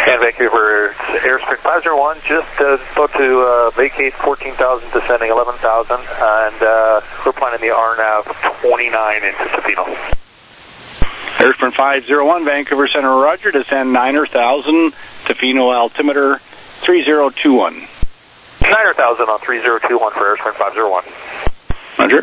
And Vancouver, Airsprint 501, just about to vacate 14,000, descending 11,000, and we're planning the RNAV 29 into Tofino. Airsprint 501, Vancouver Center, Roger, descend 9,000, Tofino altimeter 3021. 9,000 on 3021 for Airsprint 501. Roger.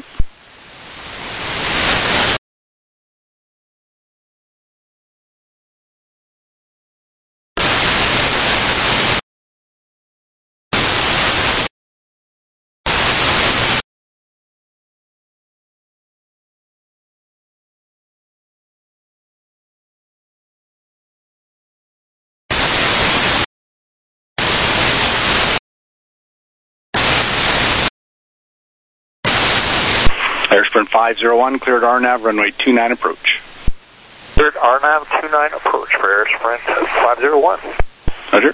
Airsprint 501, cleared RNAV, runway 29 approach. Cleared RNAV 29 approach for Airsprint 501. Roger.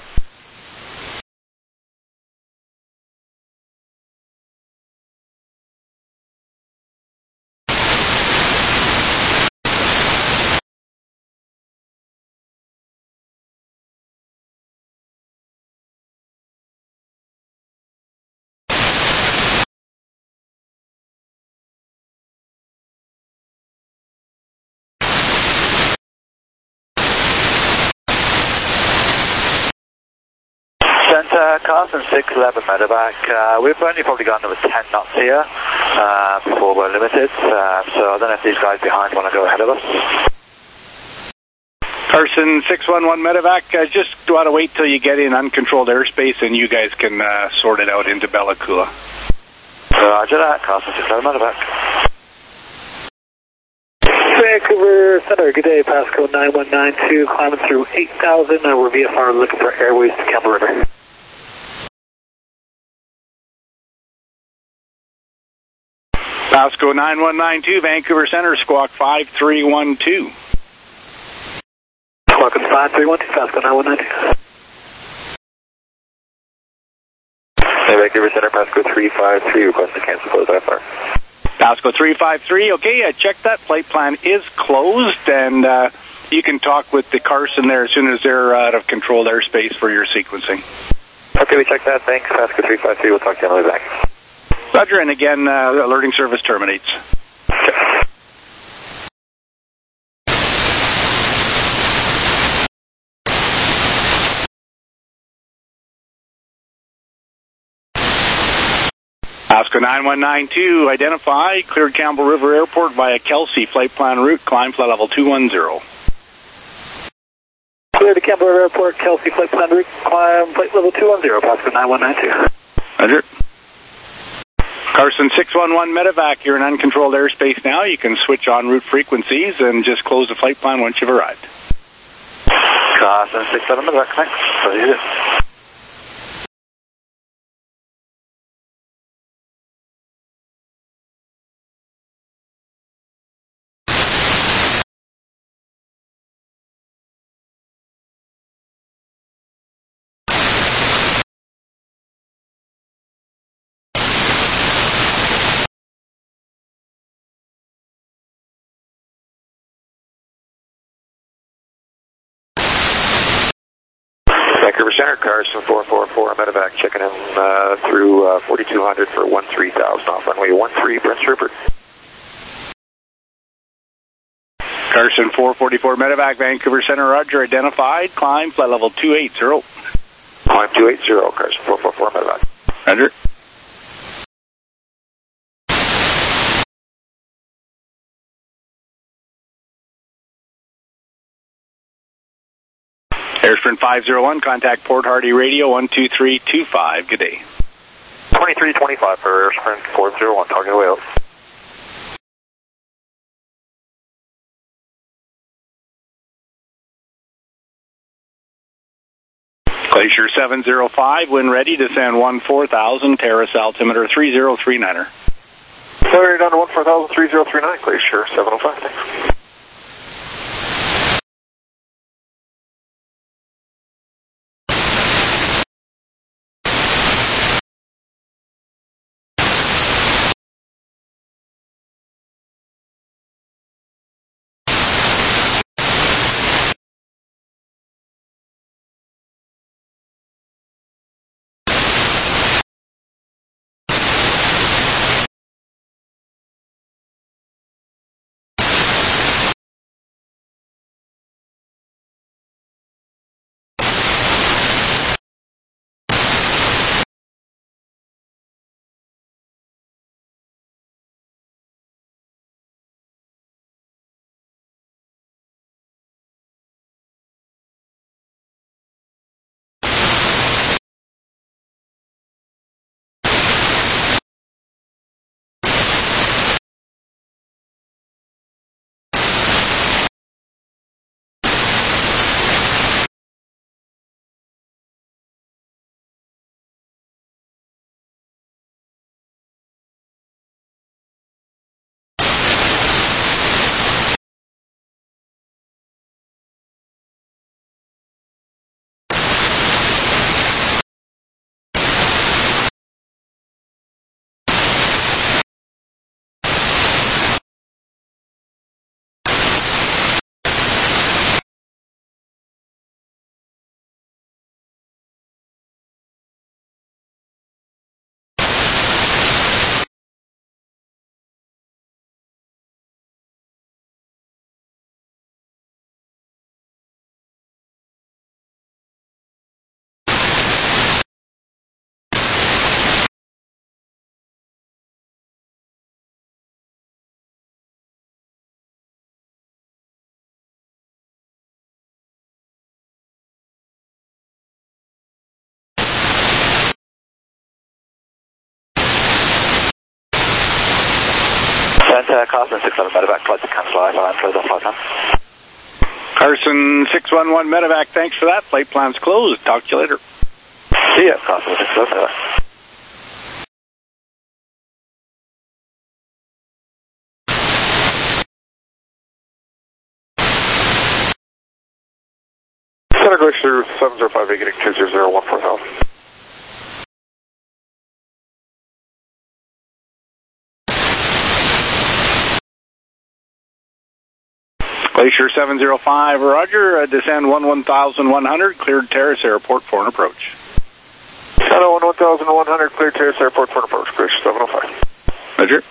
Carson 611 medevac. We've only probably gone to 10 knots here before we're limited, so I don't know if these guys behind want to go ahead of us. Carson 611 medevac, just want to wait till you get in uncontrolled airspace and you guys can sort it out into Bella Coola. Roger that, Carson 611 medevac. Vancouver Center, good day, passcode 9192, climbing through 8,000, we're VFR looking for airways to Campbell River. Pasco 9192, Vancouver Center, squawk 5312. Squawk 5312, Pasco 9192. Hey, Vancouver Center, Pasco 353, request to cancel close IFR. Pasco 353, okay, check that. Flight plan is closed, and you can talk with the Carson there as soon as they're out of controlled airspace for your sequencing. Okay, we checked that. Thanks, Pasco 353. We'll talk to you on the way back. Roger, and again, alerting service terminates. Okay. Pasco 9192, identify, cleared Campbell River Airport via Kelsey, flight plan route, climb flight level 210. Clear to Campbell River Airport, Kelsey, flight plan route, climb flight level 210, Pasco 9192. Roger. Carson 611 medevac, you're in uncontrolled airspace now. You can switch on route frequencies and just close the flight plan once you've arrived. Carson 611 medevac, thanks. What do you do? Vancouver Center, Carson 444, medevac, checking in through 4200 for 13,000 off runway 13, Prince Rupert. Carson 444 medevac, Vancouver Center, Roger, identified, climb flight level 280. Climb 280, Carson 444 medevac. Roger. Airsprint 501, contact Port Hardy Radio 12325. Good day. 2325 for Airsprint 401, talking away out. Glacier 705, when ready, descend 14,000, terrace altimeter 3039er. Sorry, down to 14,000, 3039, Glacier 705, thanks. Excellent. Carson 611 Medevac, flight to cancel I-5, close off flight time. Carson 611 Medevac, thanks for that. Flight plan's closed. Talk to you later. See ya, Carson 611 Medevac. Center Glacier 705 vacating 20014,000. Glacier 705, roger, descend 11,100, cleared Terrace Airport for an approach. Center 11,100, cleared Terrace Airport for an approach, Glacier 705. Roger.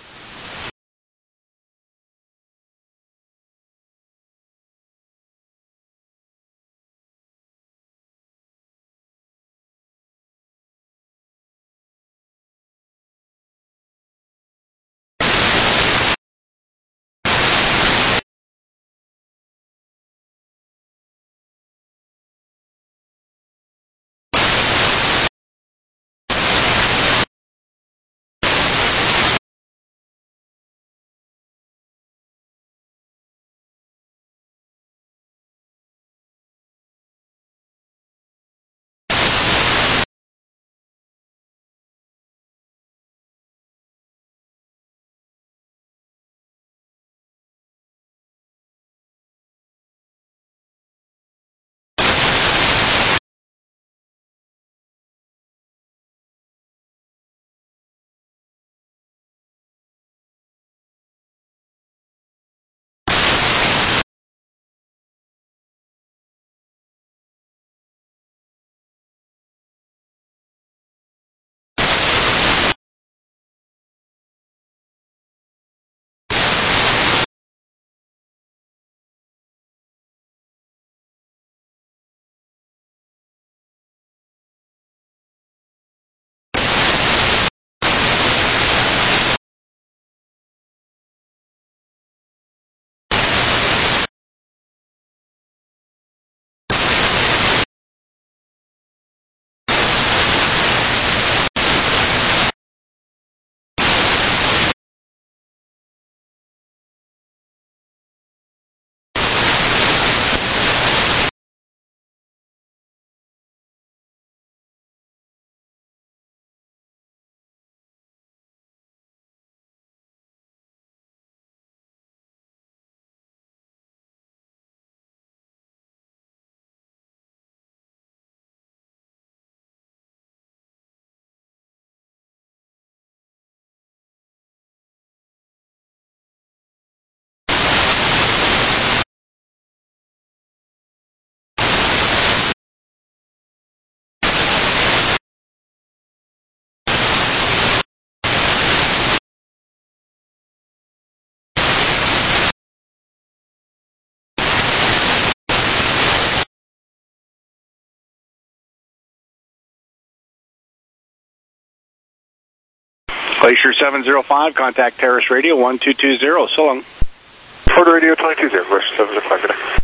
Glacier 705, contact Terrace Radio 1220, so long. Ford Radio 220, Glacier 705, good day.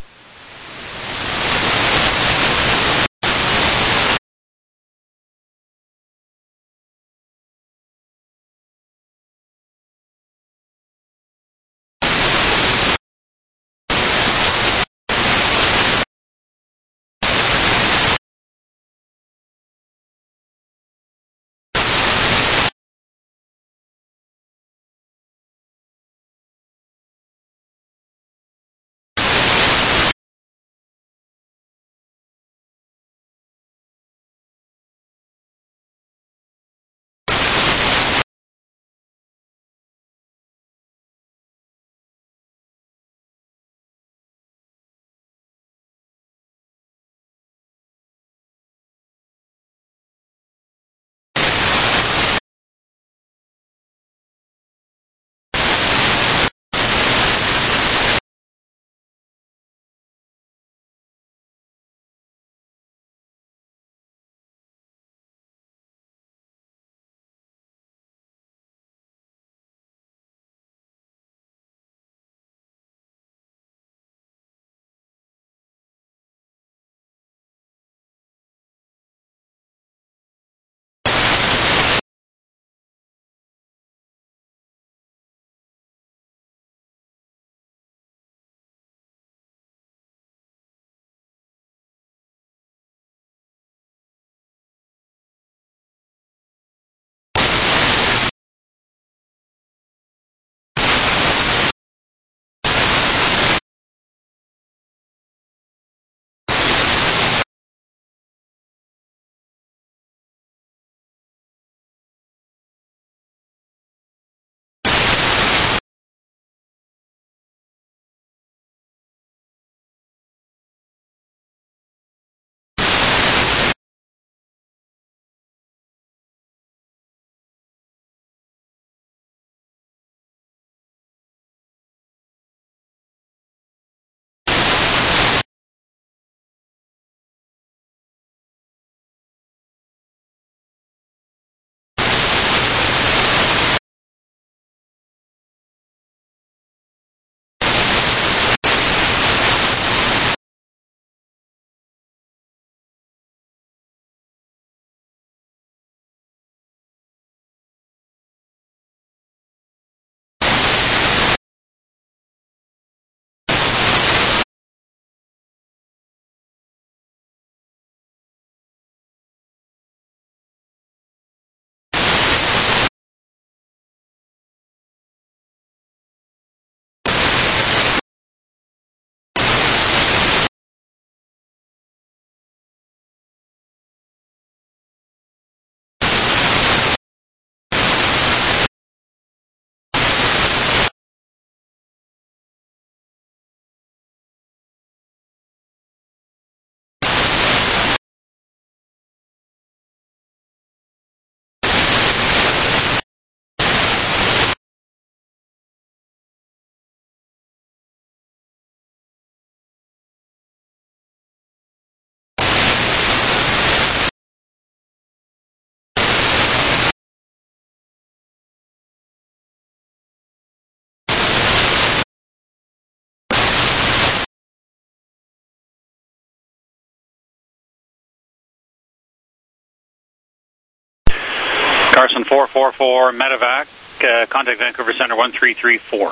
Carson 444, Medevac, contact Vancouver Center 1334.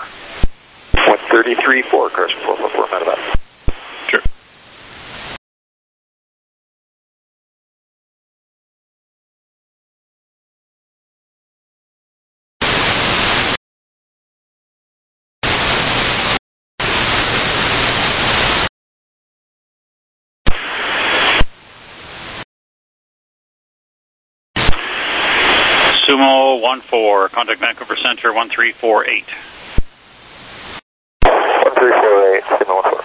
1334, Carson 444, Medevac. Sure. Sumo 14, contact Vancouver Center 1348. 1348, Sumo 14.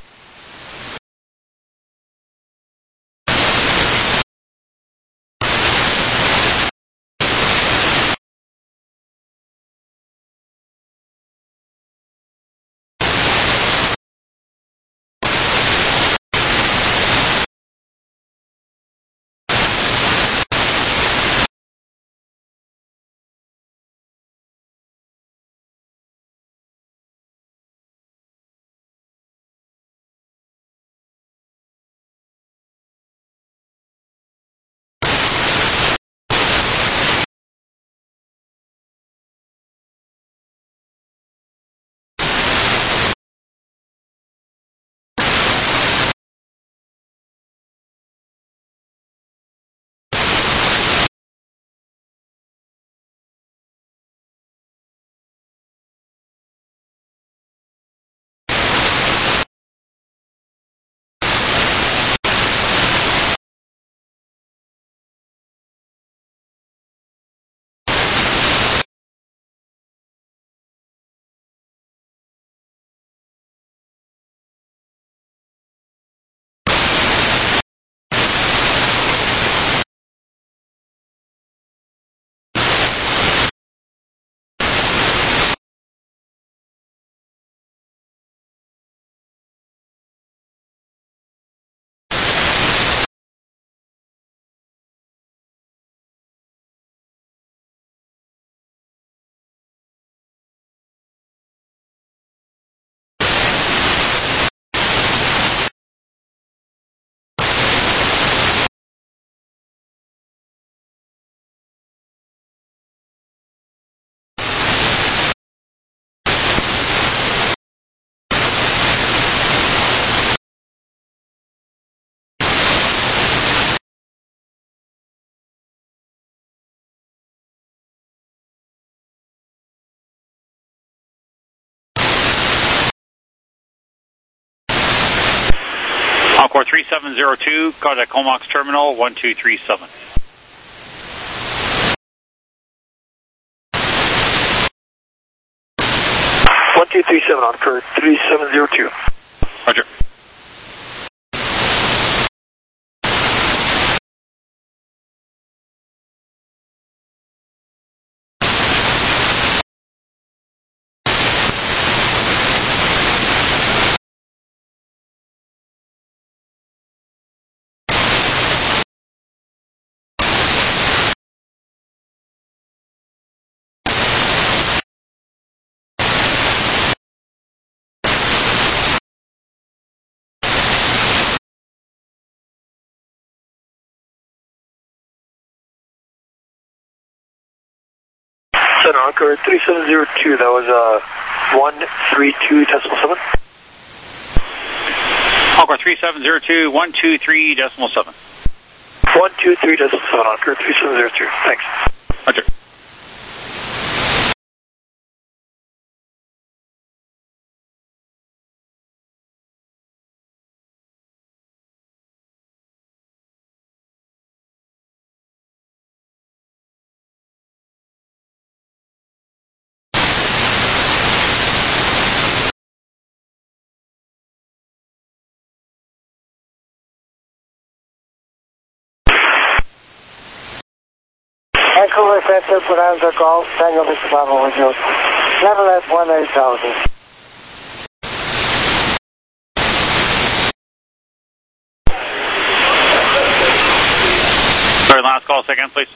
Encore 3702, contact Comox Terminal 1237. 1237 on curve 3702. Roger. Center on curve 3702, that was 132.7. Encore 3702, 123.7. 123.7 on curve 3702, thanks. Roger. Vancouver Center, Bonanza Golf, Tango Victor Bravo with you. Level at 18,000. Sorry, last call, second, please.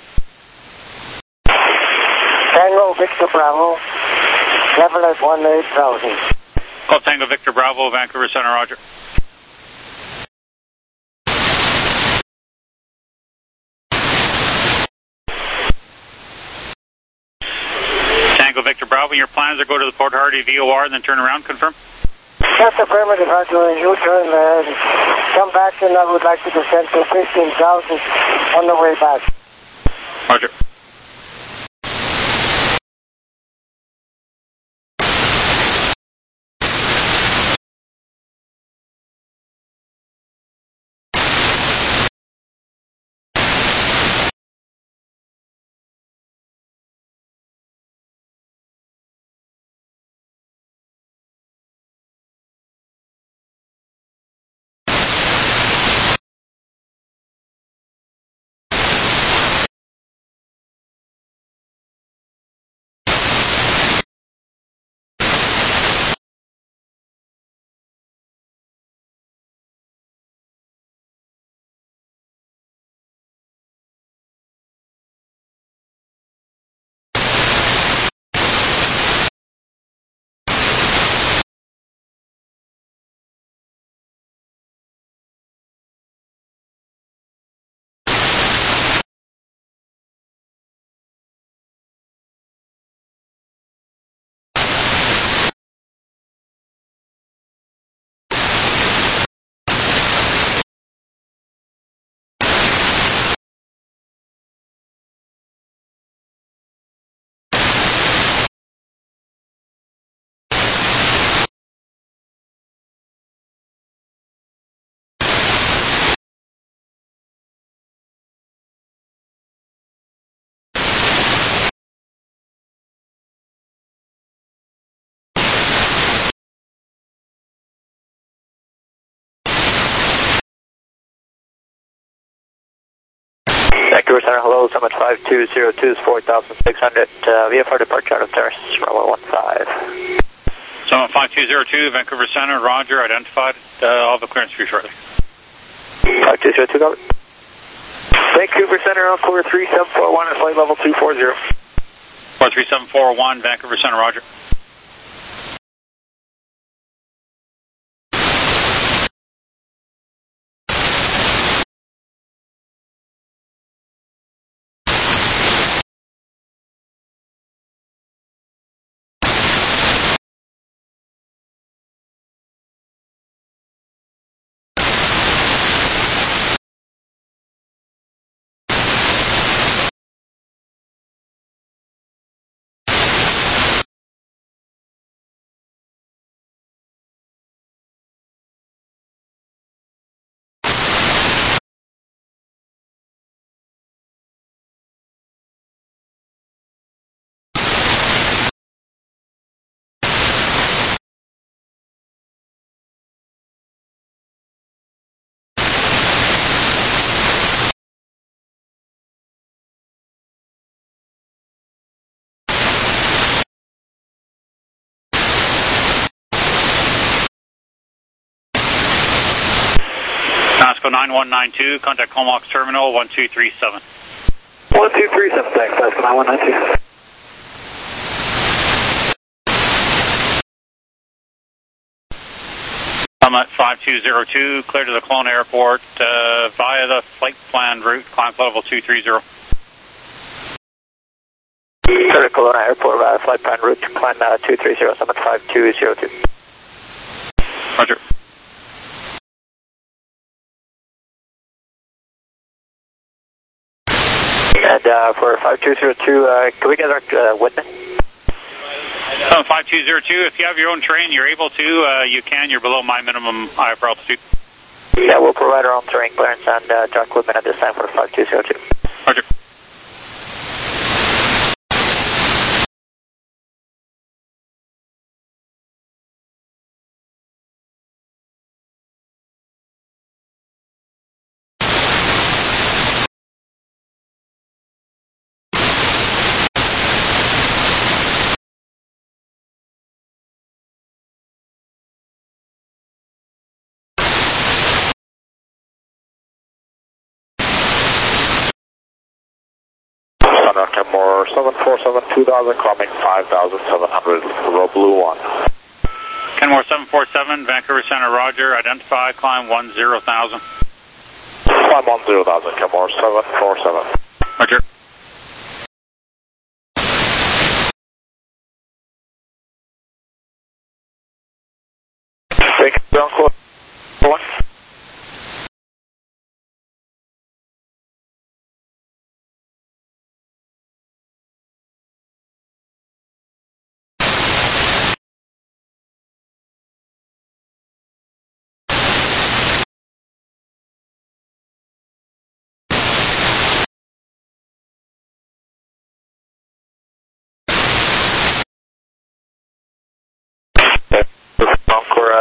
Tango Victor Bravo, level at 18,000. Call Tango Victor Bravo, Vancouver Center, Roger. that when your plans are go to the Port Hardy VOR and then turn around, confirm? That's affirmative, Roger. You turn there and come back, and I would like to descend to 15,000 on the way back. Roger. Vancouver Center, hello, Summit 5202 is 4,600, VFR departure out of Terrace, runway 15. Summit 5202, Vancouver Center, Roger, identified. I'll have a clearance for you shortly. 5202, got it. Vancouver Center, Encore 3741 at flight level 240. 43741, Vancouver Center, Roger. Nasco 9192, contact Comox Terminal 1237. 1237, thanks, Nasco 9192. Summit 5202, clear to the Kelowna Airport via the flight plan route, climb level 230. Clear to Kelowna Airport via flight plan route, climb 230, Summit 5202. Roger. And for 5202, can we get our Whitman? 5202, if you have your own terrain, you're able to, you can, you're below my minimum IFR altitude. Yeah, we'll provide our own terrain clearance and Jack Whitman at this time for 5202. Roger. Kenmore 747 2000, climbing 5,700, row blue 1. Kenmore 747, Vancouver Center, Roger, identify, climb 10,000. Climb 10,000, Kenmore 747. Roger.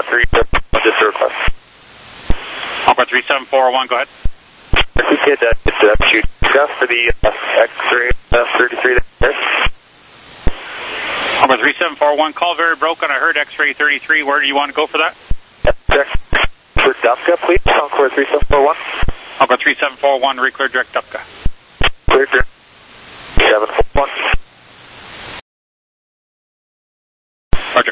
just request. Aqua 3741, go ahead. You did shoot just for the X-ray 33 there. Aqua 3741, call very broken. I heard X-ray 33. Where do you want to go for that? Check for Dupka, please. Aqua 3741. Aqua 3741, reclear direct Dupka. Clear direct 741. Roger.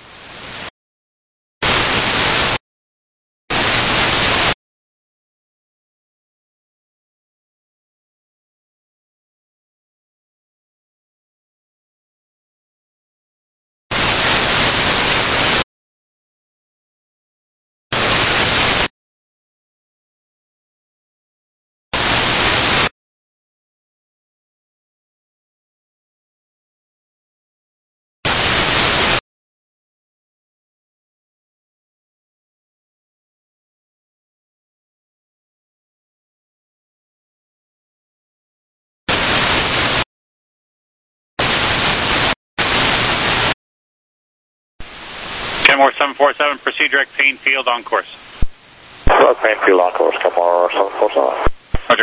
Kenmore 747, proceed direct Painfield on course. Painfield on course, Kenmore 747. Roger.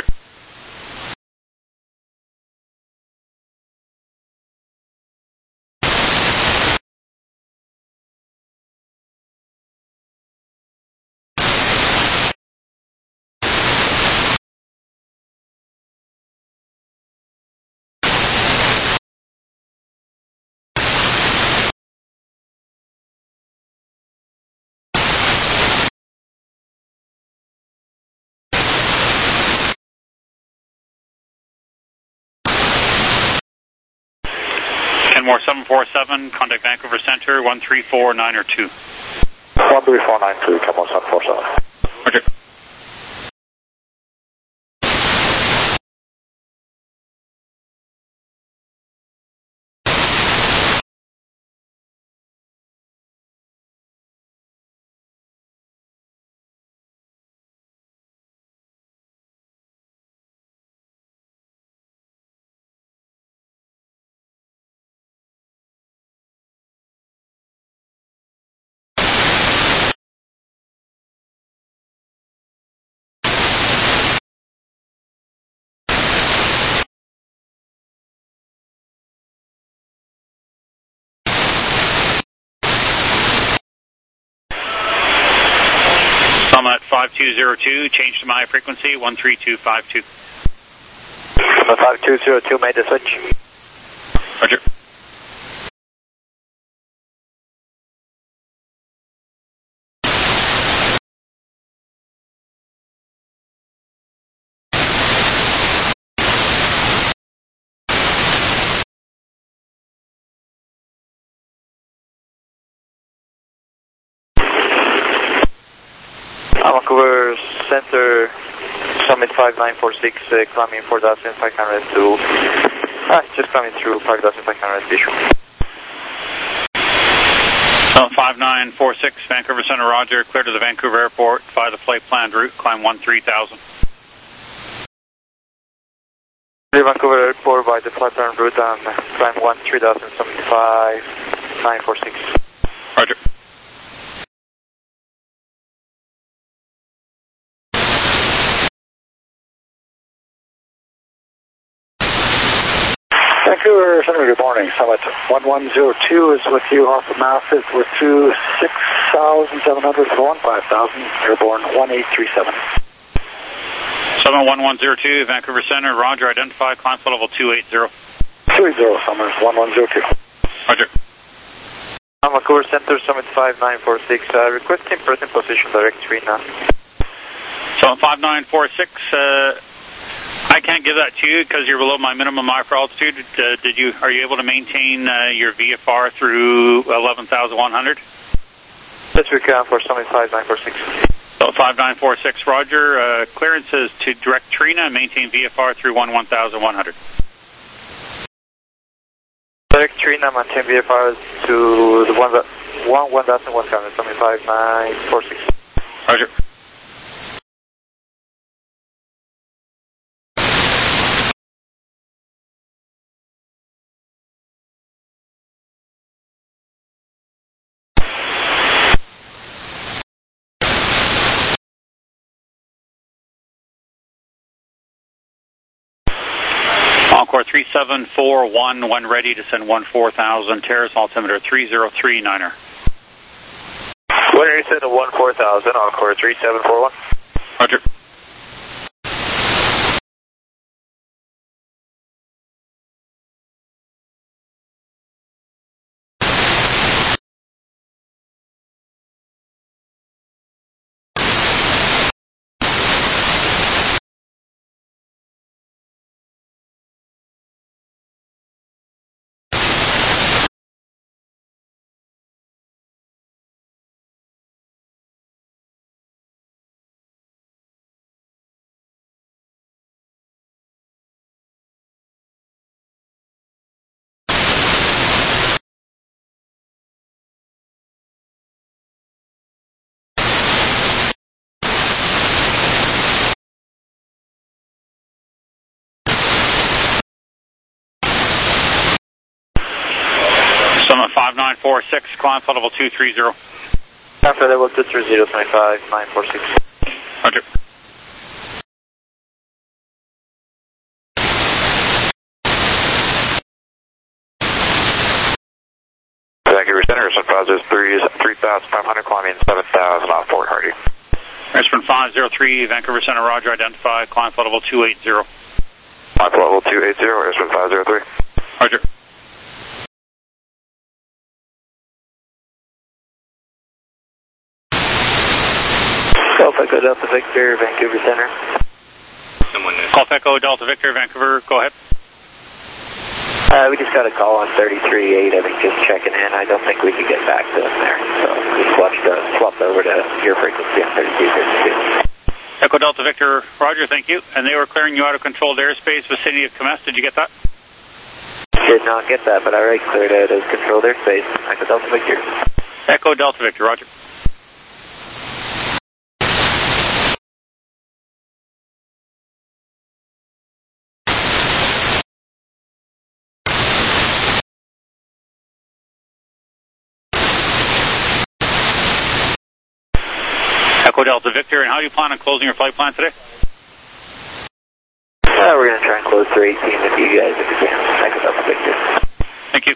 Kenmore 747, contact Vancouver Center, 1349 or 2. 13492, Kenmore 747. Roger. I'm at 5202, change to my frequency, 13252. 5202 made the switch. Roger. Vancouver Center, Summit 5946, climbing 4,500 to, just coming through 5,500 visual. 5946, Vancouver Center, Roger, clear to the Vancouver Airport, via the flight planned route, climb 13,000. Vancouver Airport by the flight planned route and climb 13,075, 946. Roger. Vancouver Center, good morning. Summit 1102 is with you off the massive. We're through 6,700 for 5,000, airborne 1837. Summit 1102, Vancouver Center, Roger, identify, climb flight level 280. 280, Summit 1102. Roger. Vancouver Center, Summit 5946, requesting present position direct 3 now. Summit 5946, I can't give that to you because you're below my minimum IFR altitude. Are you able to maintain your VFR through 11,100? Yes, we can for Summit 5946. So 5946, Roger. Clearance is to direct Trina and maintain VFR through 11,100. Direct Trina, maintain VFR to the 11,100, Summit 5946. Roger. Encore 3741, when ready to send 14,000, Terrace altimeter 3039er. When ready to send 14,000, Encore 3741. Roger. Summit 5946, climb flight level 230. After level 230, 95, 946. Roger. Vancouver Center, Sun 3,500, climbing 7,000 off Fort Hardy. Airspin 503, Vancouver Center, Roger, identified, climb flight level 280. Climb flight level 280, Airspin 503. Roger. Golf Echo Delta Victor, Vancouver Center. Golf Echo Delta Victor, Vancouver, go ahead. We just got a call on 33.8, I think just checking in. I don't think we could get back to them there, so we swapped over to your frequency on 32.52. Echo Delta Victor, Roger, thank you. And they were clearing you out of controlled airspace vicinity of Comes. Did you get that? Did not get that, but I already cleared out of controlled airspace. Echo Delta Victor. Echo Delta Victor, Roger. Echo Delta Victor, and how do you plan on closing your flight plan today? We're going to try and close 318 with you guys if we can. Echo Delta Victor. Thank you.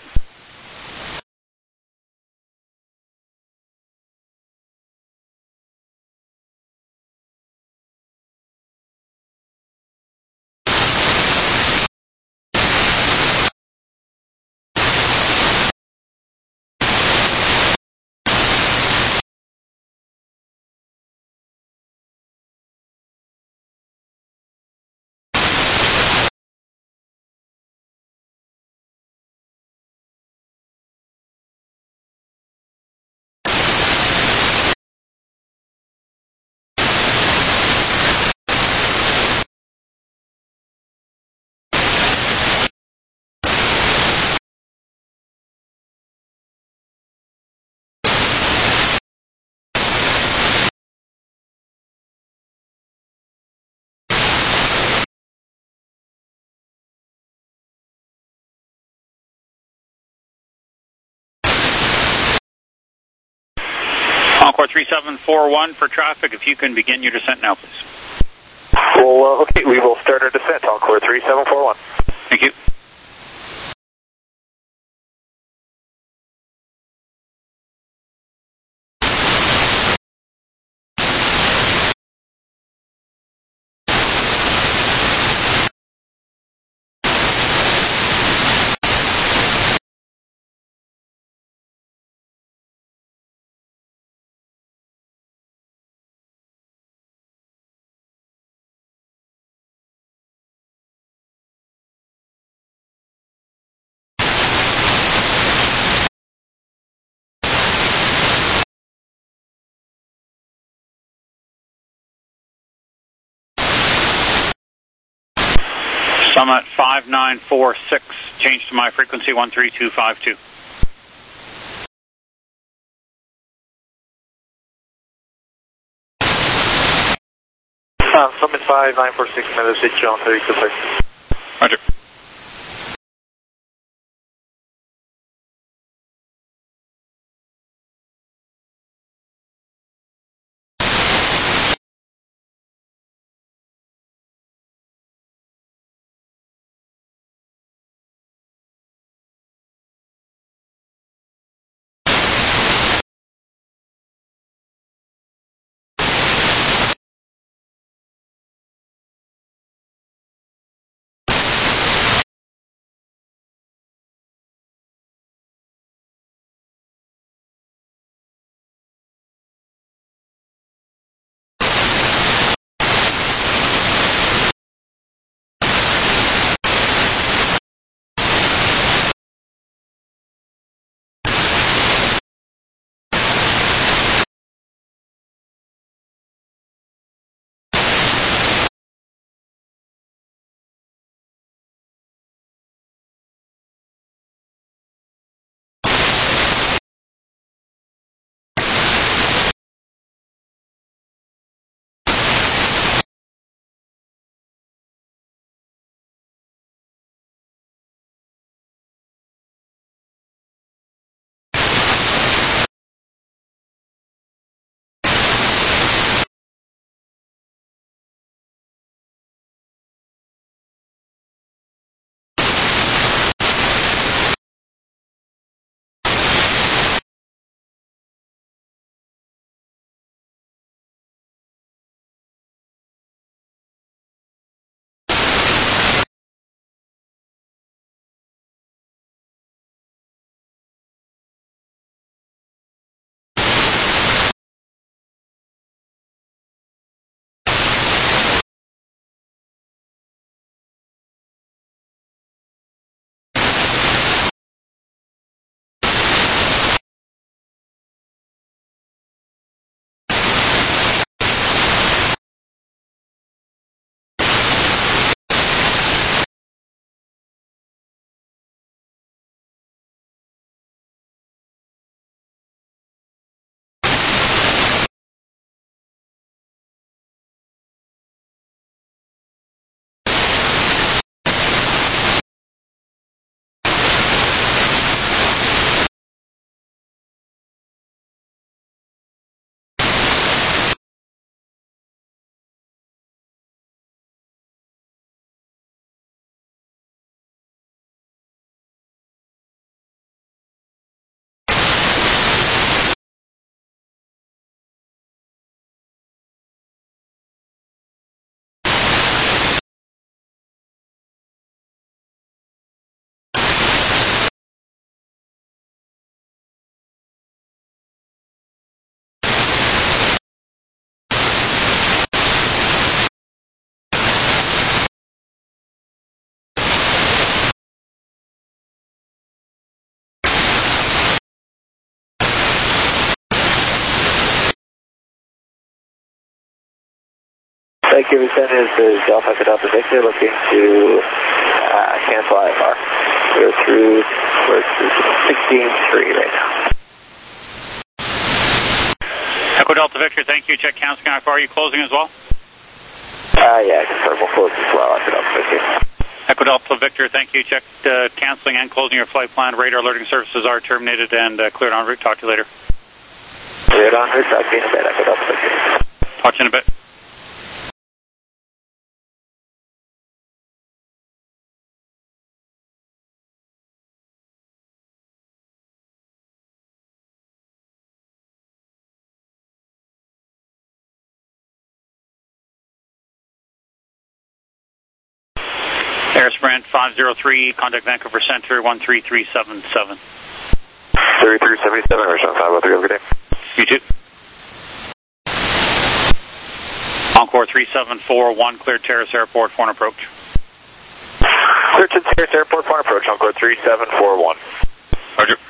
Encore 3741 for traffic. If you can begin your descent now, please. Well, okay, we will start our descent. Encore 3741. Thank you. Summit 5946, change to my frequency 13252. Summit 5946, another switch on 32. Roger. Flight QV10 is the Delta Delta Victor looking to cancel IFR. We're through 16.3 right now. Echo Delta Victor, thank you. Check canceling IFR. Are you closing as well? Yeah, confirm. We'll close as well. Echo Delta Victor. Echo Delta Victor, thank you. Check canceling and closing your flight plan. Radar alerting services are terminated and cleared en route. Talk to you later. Cleared en route. Talk to you in a bit. Echo Delta Victor. Talk to you in a bit. Air Sprint 503, contact Vancouver Center 13377. 3377, Restaurant 503, have a good day. You too. Encore 3741, cleared Terrace Airport, foreign approach. Cleared Terrace Airport, foreign approach, Encore 3741. Roger.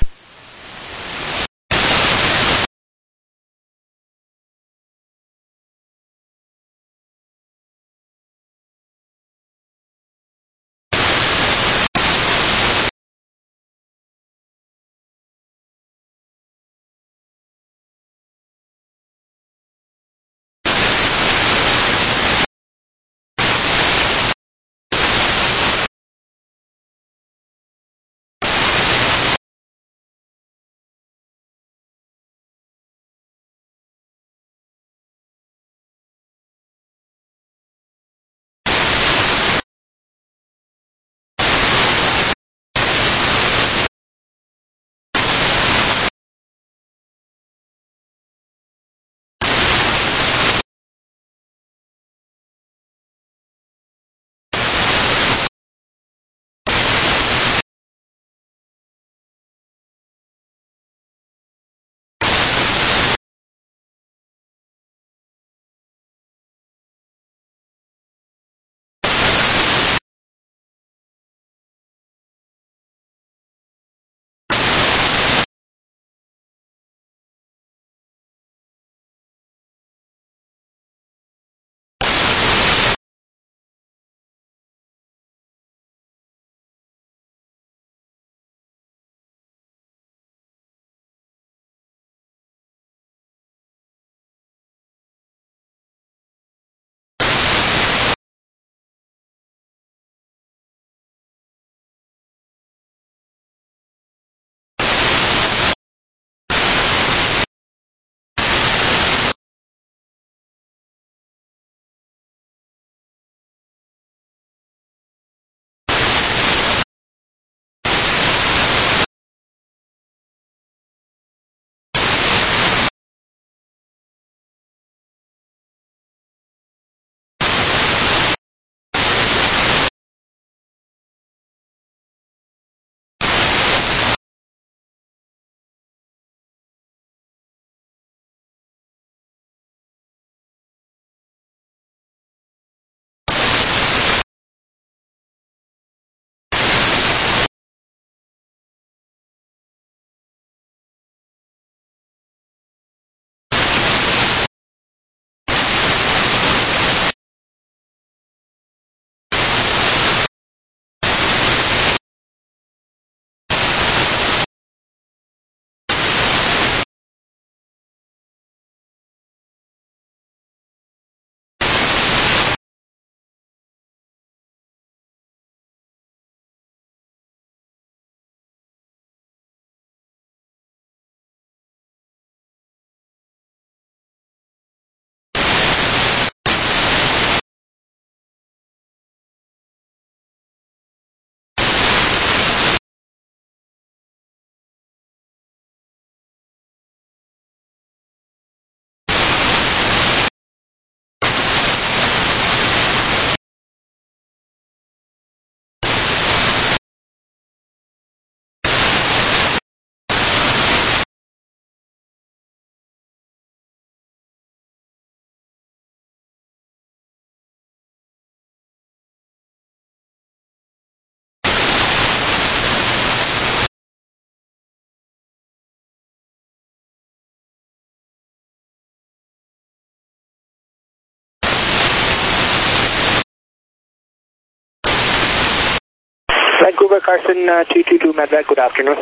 Vancouver, Carson 222 Medevac, good afternoon.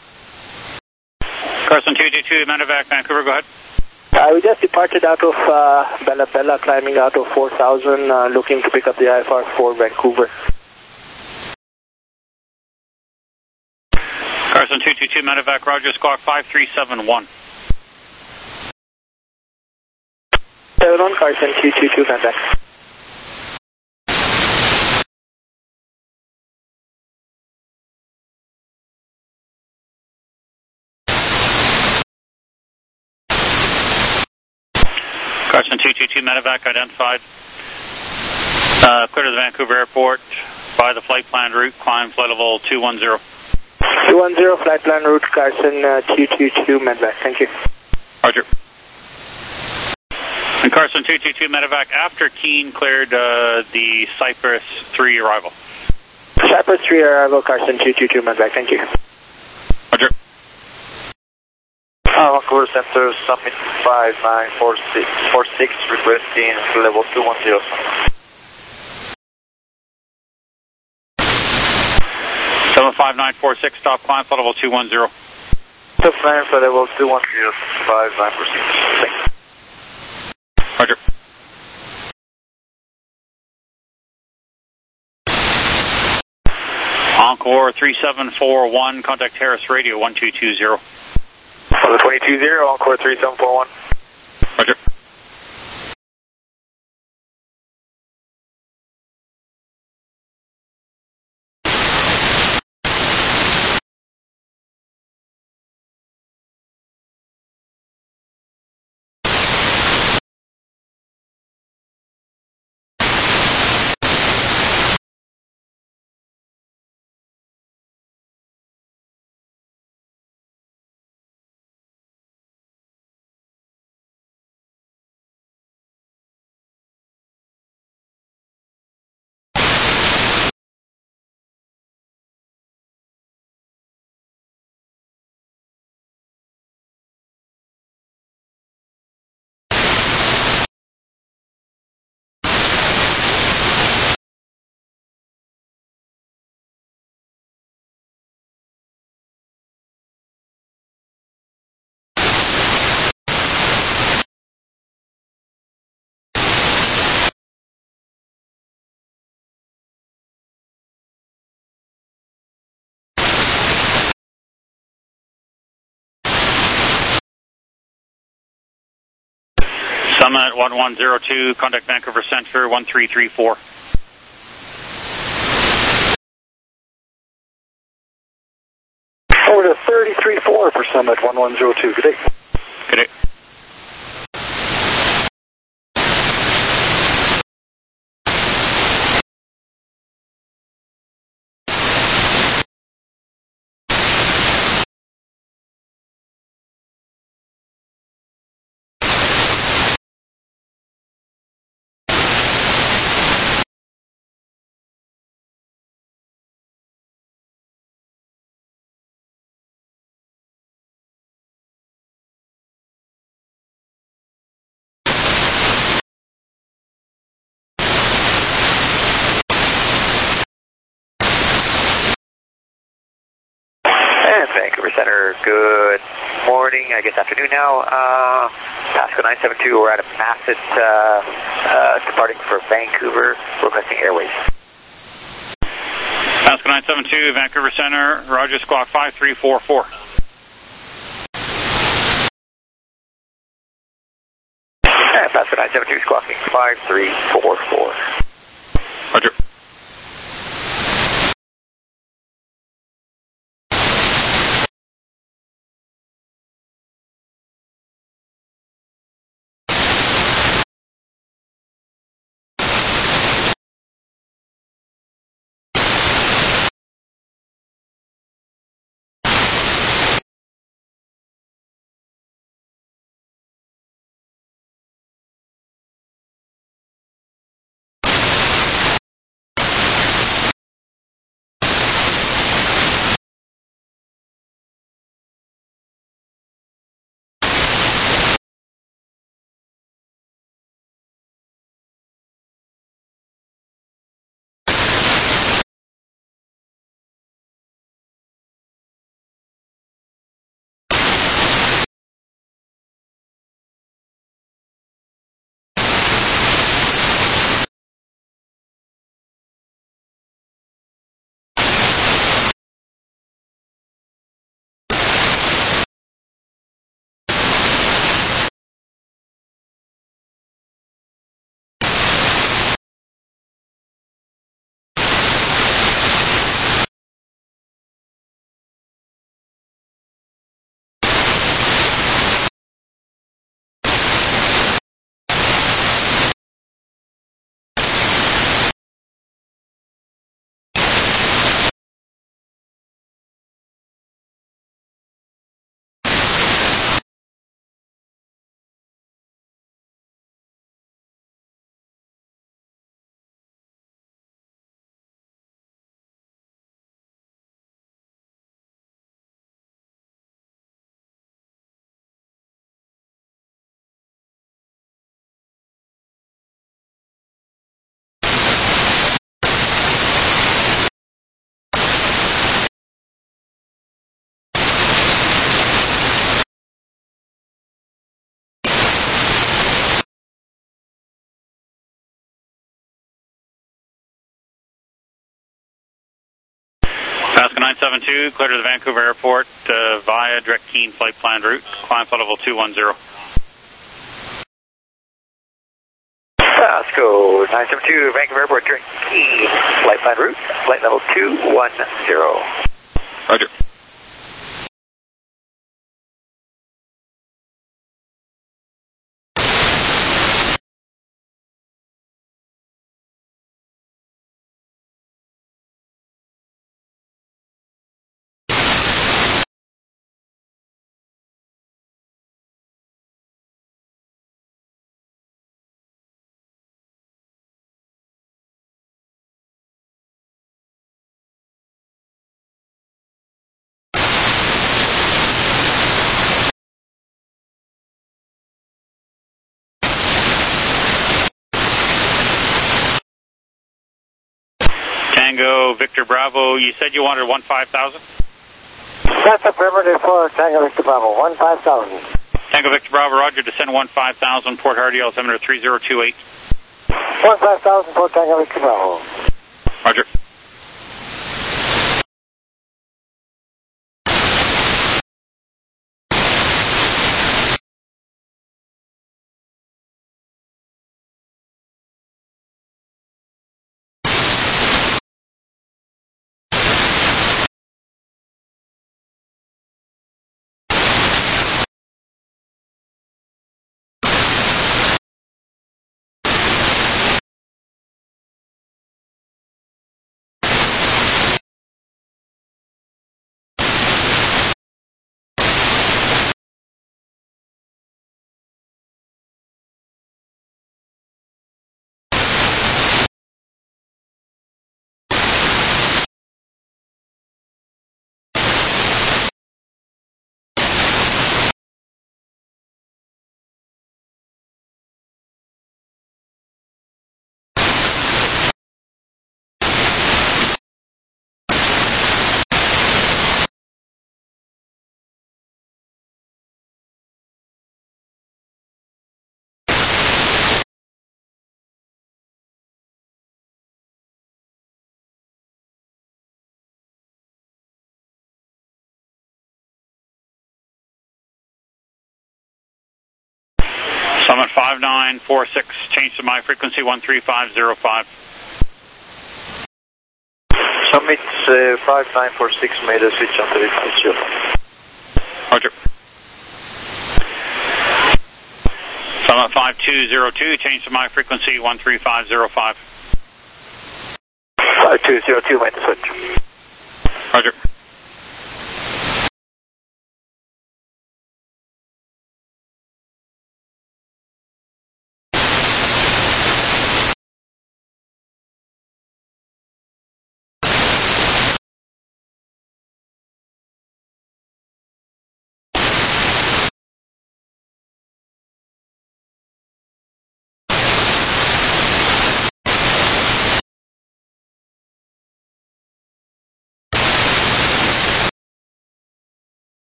Carson 222 Medevac, Vancouver, go ahead. We just departed out of Bella Bella, climbing out of 4000, looking to pick up the IFR for Vancouver. Carson 222 Medevac, Roger, squawk 5371. 71 Carson 222 Medevac. Carson 222 Medevac identified. Clear to the Vancouver Airport by the flight plan route, climb flight level 210. 210 flight plan route, Carson 222 Medevac, thank you. Roger. And Carson 222 Medevac, after Keene cleared the Cypress 3 arrival. Cypress 3 arrival, Carson 222 Medevac, thank you. Roger. Vancouver Center, Summit 5946, requesting level 210. 75946, stop climb, flight level 210. Stop climb for level 210, 5946. Roger. Encore 3741, contact Harris Radio 1220. Level 220, Encore 3741. Roger. Summit 1102, contact Vancouver Center 1334. Over to 334 for Summit 1102. Good day. Good day. Vancouver Center, good morning, I guess afternoon now. Pasco 972, we're at a Masset, departing for Vancouver, requesting airways. Pasco 972, Vancouver Center, Roger, squawk 5344. Pasco 972, squawking 5344. Roger. 972, clear to the Vancouver Airport via direct Keene flight plan route, climb flight level 210. Go 972, Vancouver Airport, direct Keene flight plan route, flight level 210. Roger. Tango Victor Bravo, you said you wanted 15,000? That's affirmative for Tango Victor Bravo, 15,000. Tango Victor Bravo, roger, descend 15,000, Port Hardy, altimeter 3028. 15,000 for Tango Victor Bravo. Roger. Summit 5946, change to my frequency 13505. Summit 5946, made a switch on the frequency. Roger. Summit 5202, change to my frequency 13505. 5202, made the switch. Roger.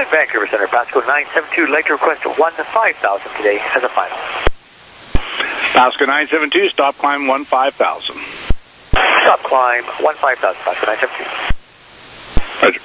Vancouver Center, Pasco 972, like to request 1-5000 today as a final. Pasco 972, stop climb 1-5000. Stop climb 1-5000, Pasco 972. Roger.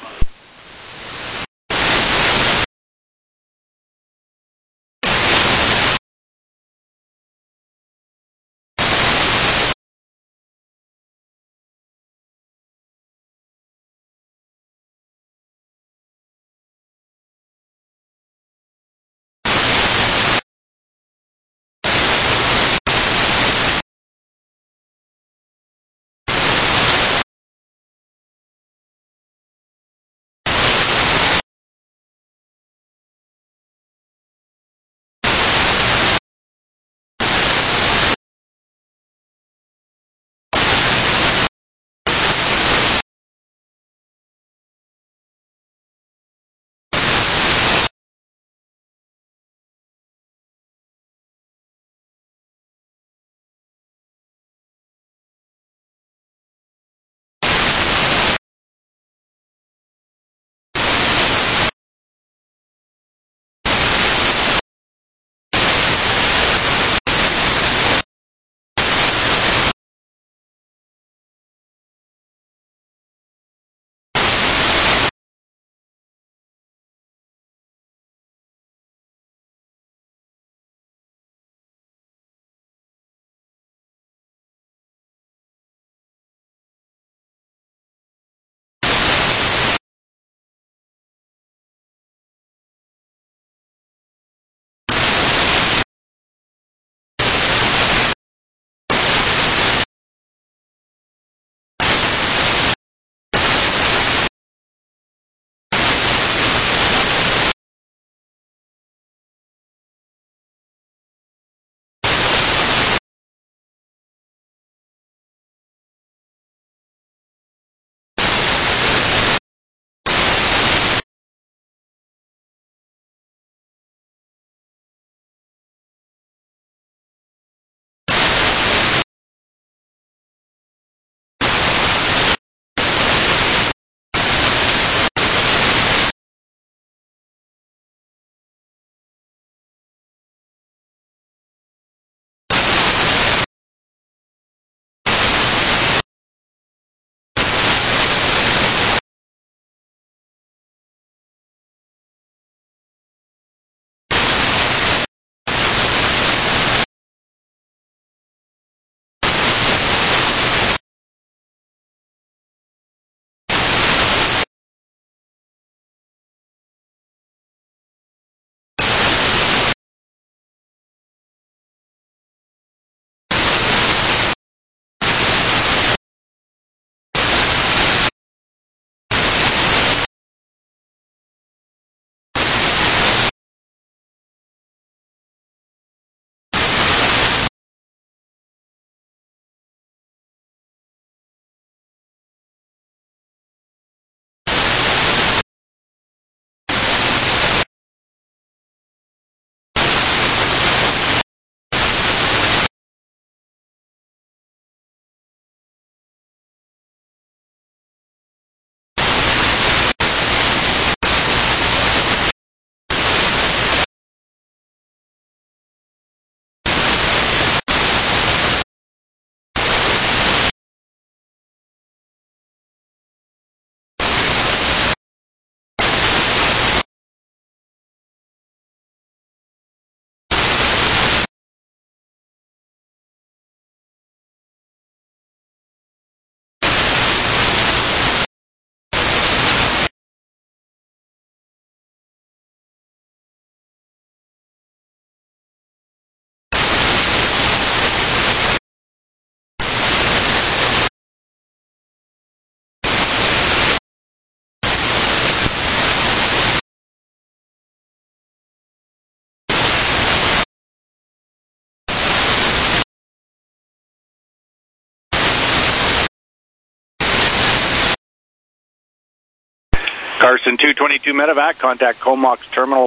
Carson 222 Medevac, contact Comox Terminal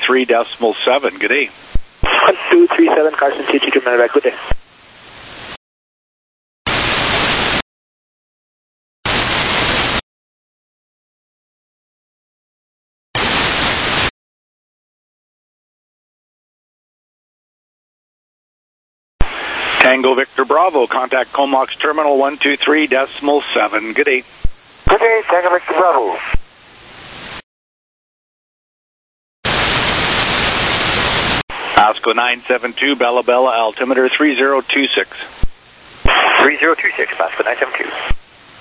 123.7. Good day. 1237 Carson 222 Medevac, good day. Tango Victor Bravo, contact Comox Terminal 123.7. Good day. Good day, Tango Victor Bravo. ASCO 972, Bella Bella, altimeter 3026. 3026, ASCO 972.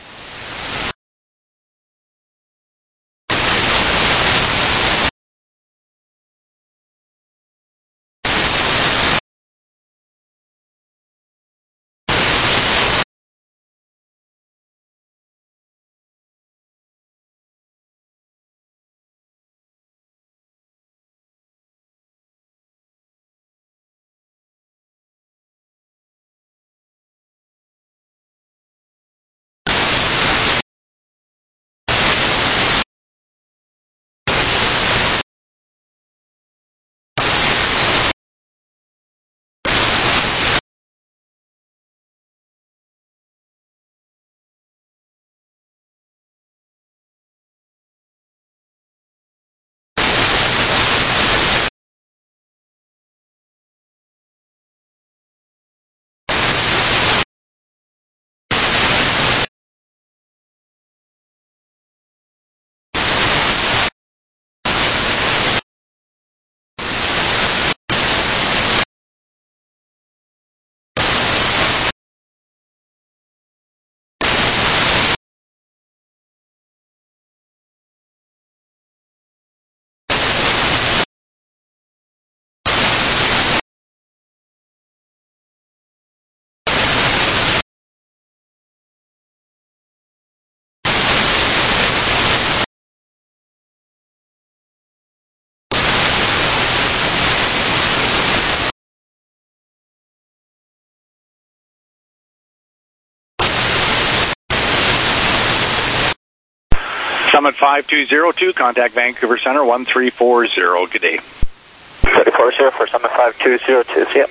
Summit 5202, contact Vancouver Center 1340. Good day. 34 for Summit 5202, see ya.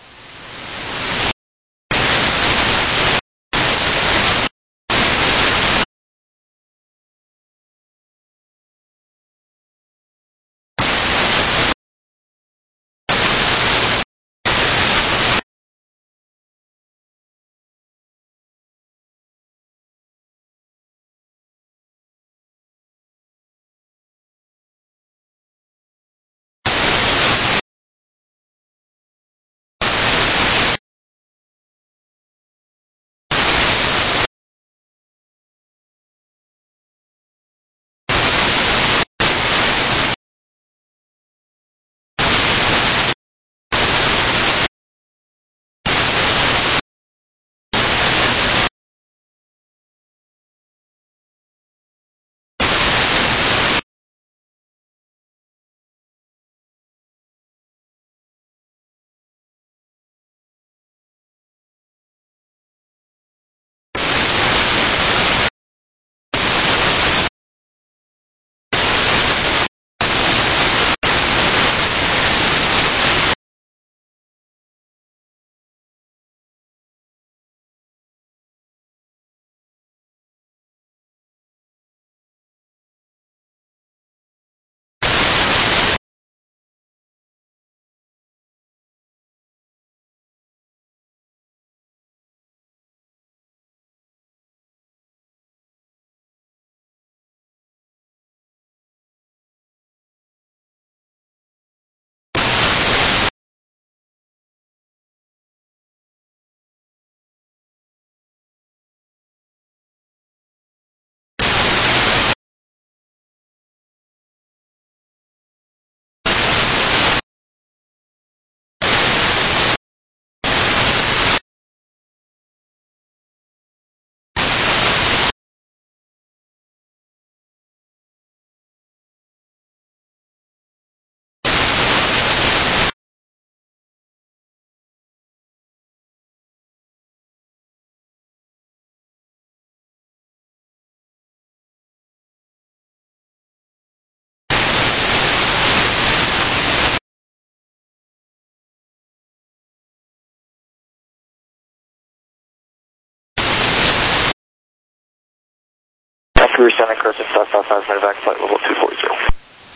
Vancouver Center, Carson 555 Medevac, flight level 240.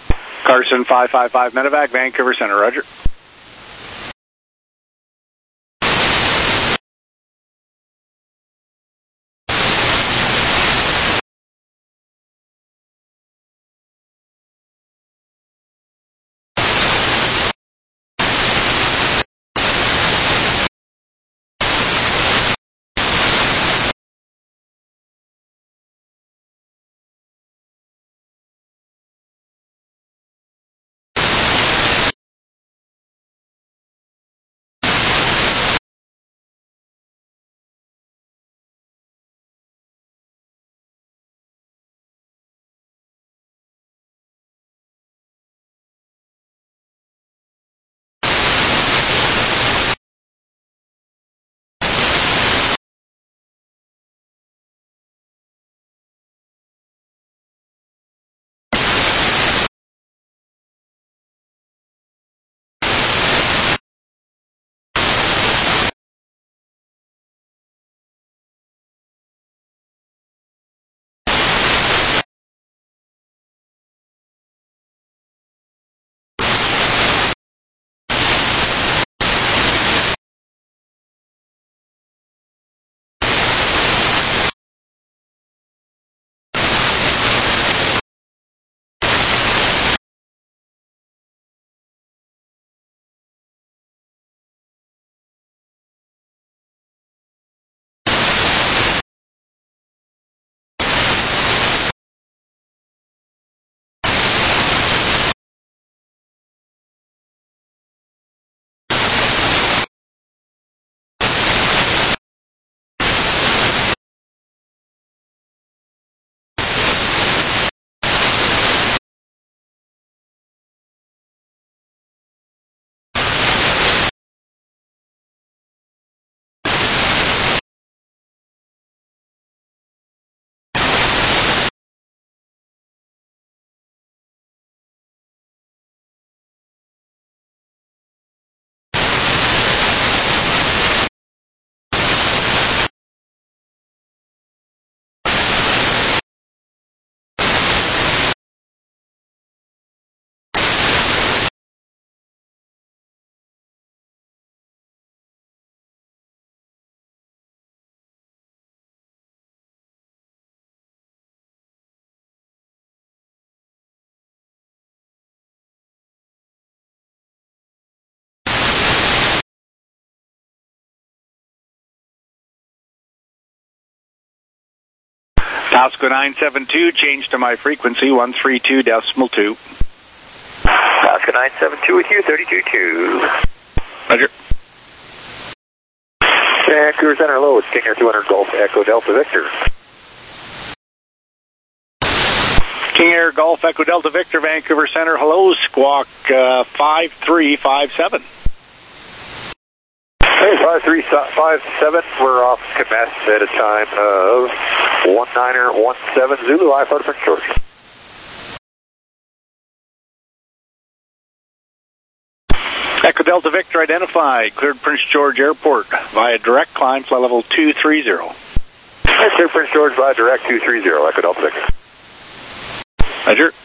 Carson 555 Medevac, Vancouver Center, roger. Pasco 972, change to my frequency, 132.2. Pasco 972 with you, 32.2. Roger. Vancouver Center, hello, it's King Air 200 Golf Echo Delta Victor. King Air Golf Echo Delta Victor, Vancouver Center, hello, squawk 5357. Hey, 5357, we're off Comet at a time of 1917 Zulu, IFR to Prince George. Echo Delta Victor identified, cleared Prince George Airport via direct climb, flight level 230. That's here, Prince George by direct 230, Echo Delta Victor. Roger.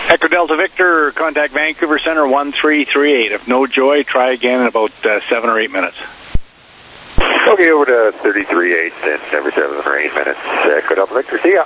Echo Delta Victor, contact Vancouver Center 1338. If no joy, try again in about 7 or 8 minutes. Okay, over to 33.8 and every 7 or 8 minutes. Echo Delta Victor, see ya.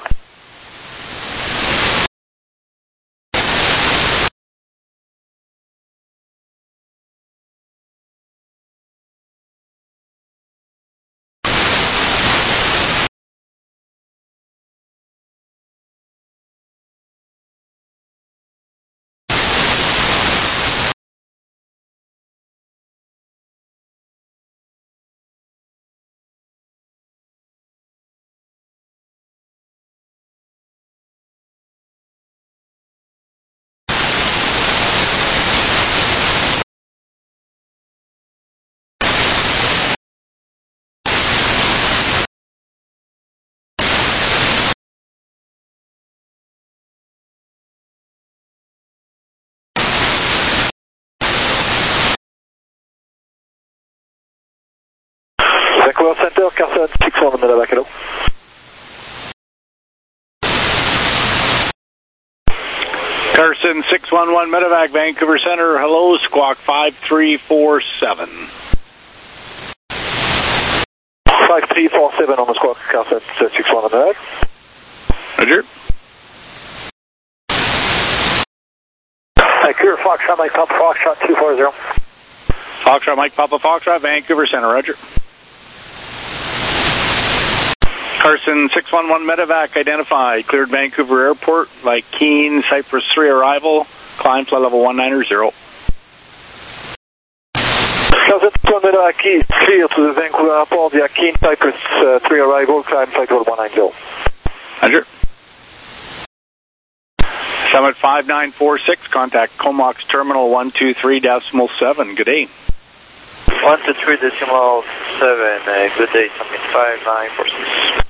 Vancouver Center, Carson 6-1 medevac, hello. Carson 611 medevac, Vancouver Center, hello, squawk 5347. 5347 on the squawk, Carson 6-1 medevac. Roger. Vancouver Foxtrot, Mike Papa Foxtrot 240. Foxtrot, Mike Papa Foxtrot, Vancouver Center, roger. Carson 611 medevac identified, cleared Vancouver Airport, like Keene, Cypress 3 arrival, climb flight level 190. Carson 611 medevac, clear to the Vancouver Airport via Keene, Cypress 3 arrival, climb flight level 190. Roger. Summit 5946, contact Comox Terminal 123.7. Good day. 123.7, good day, Summit 5946.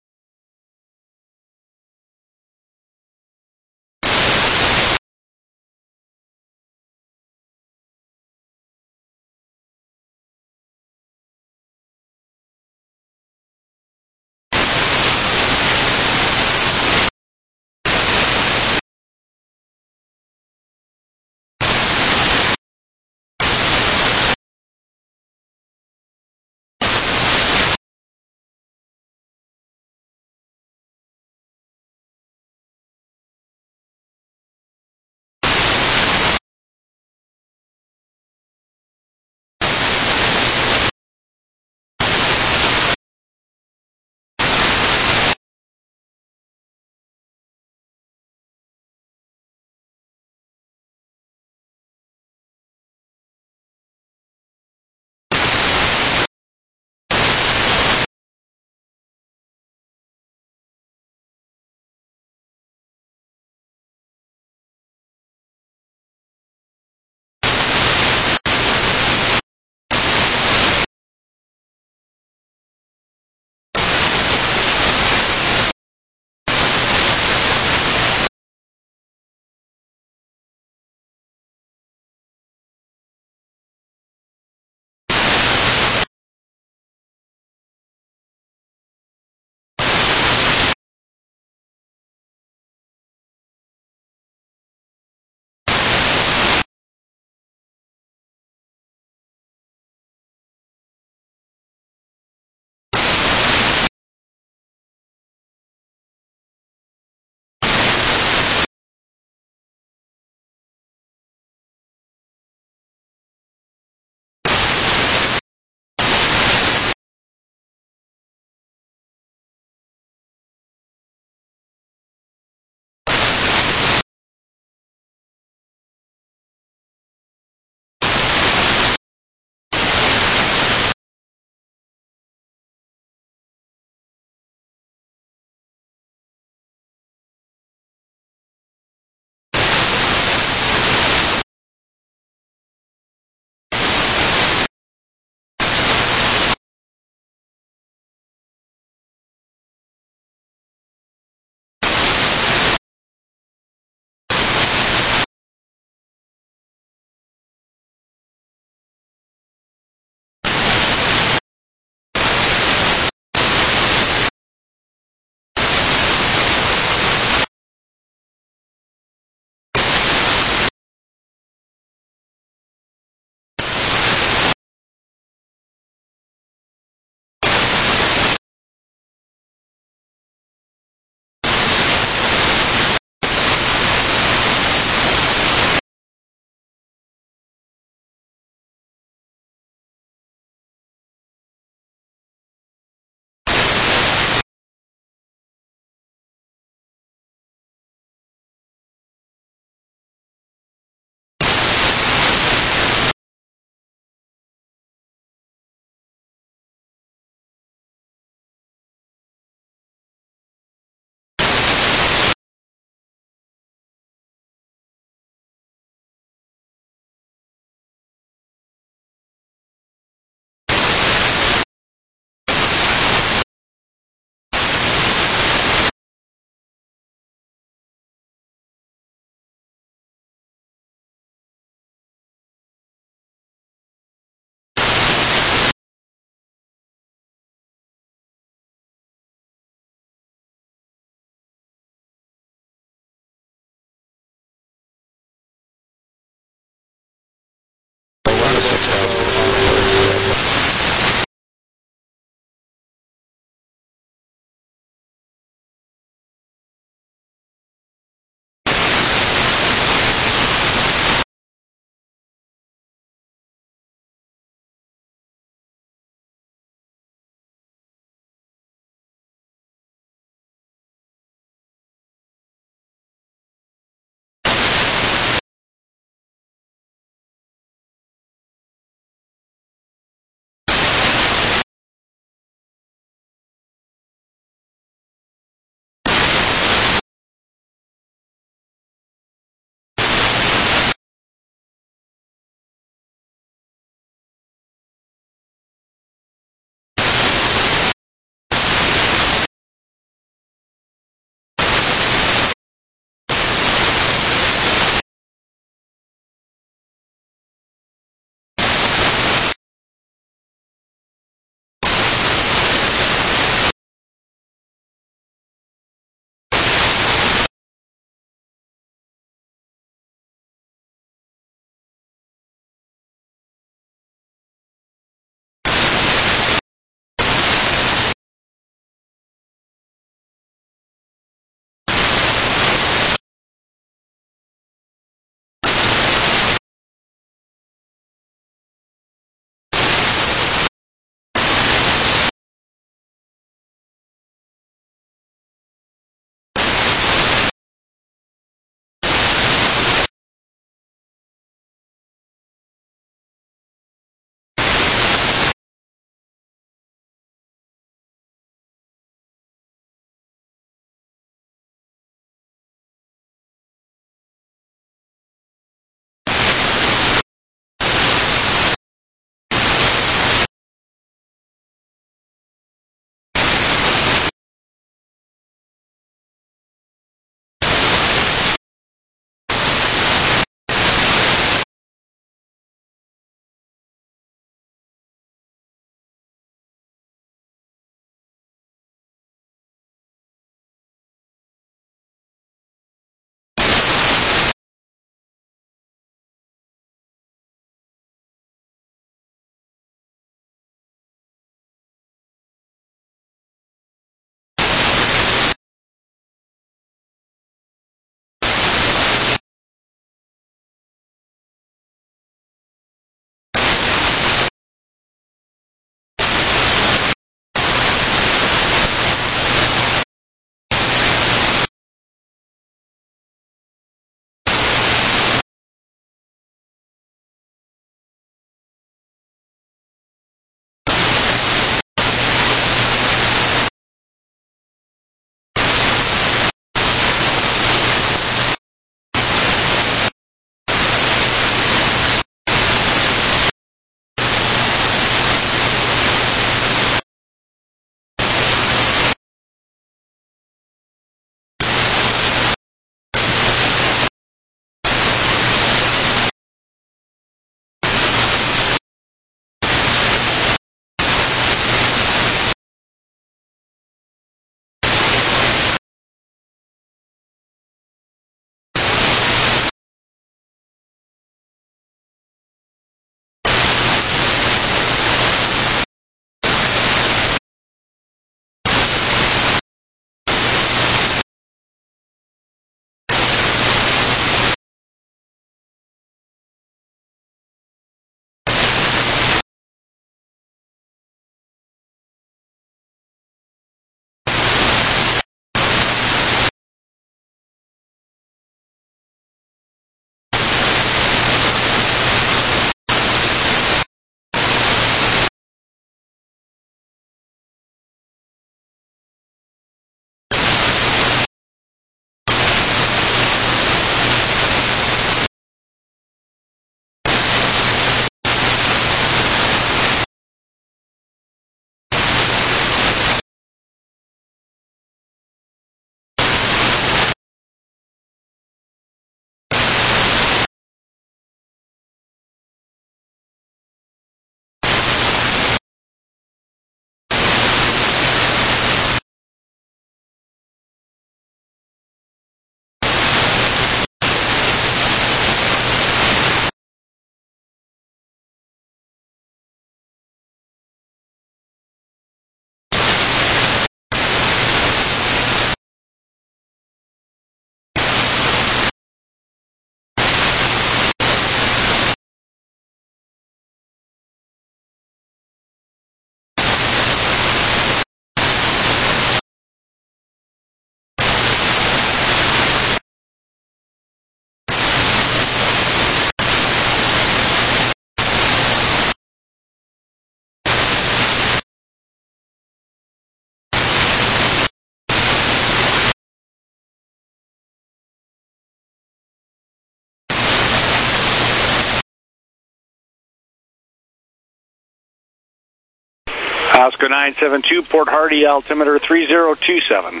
Oscar 972, Port Hardy, altimeter 3027.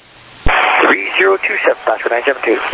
3027, Oscar 972.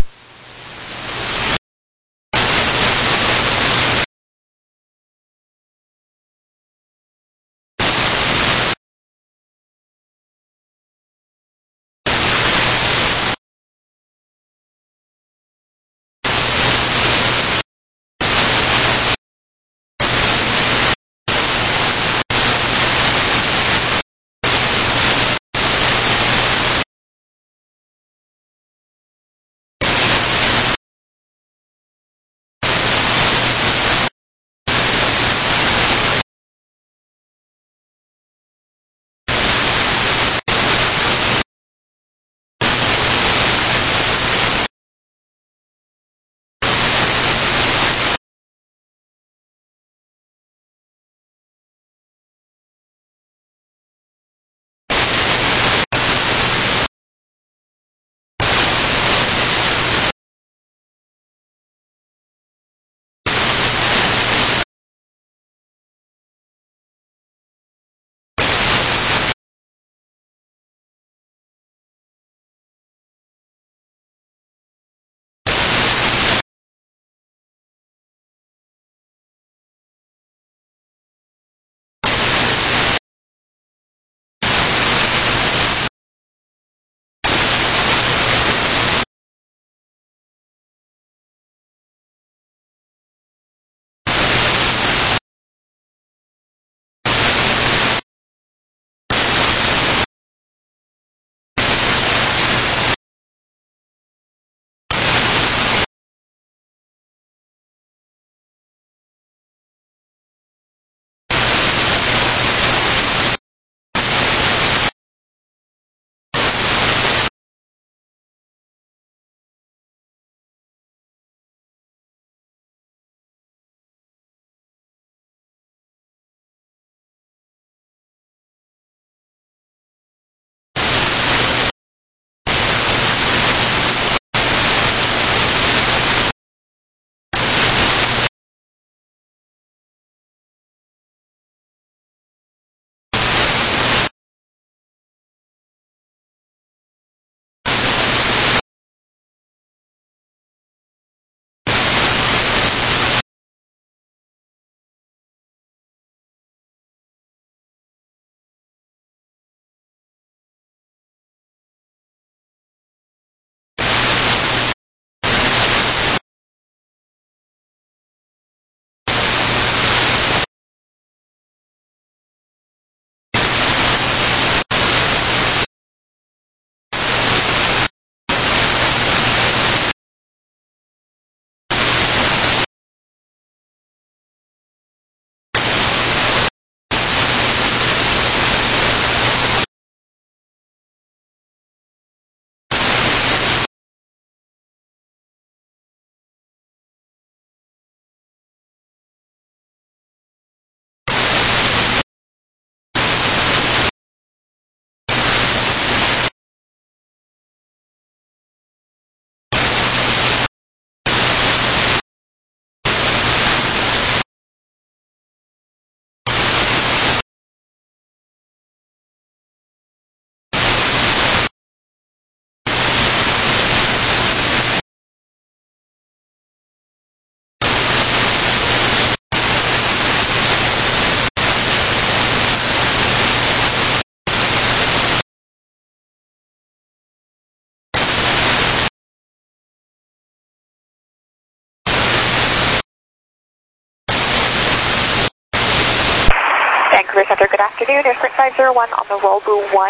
Vancouver Center, good afternoon. Airsprint 501 on the Rollboo 1,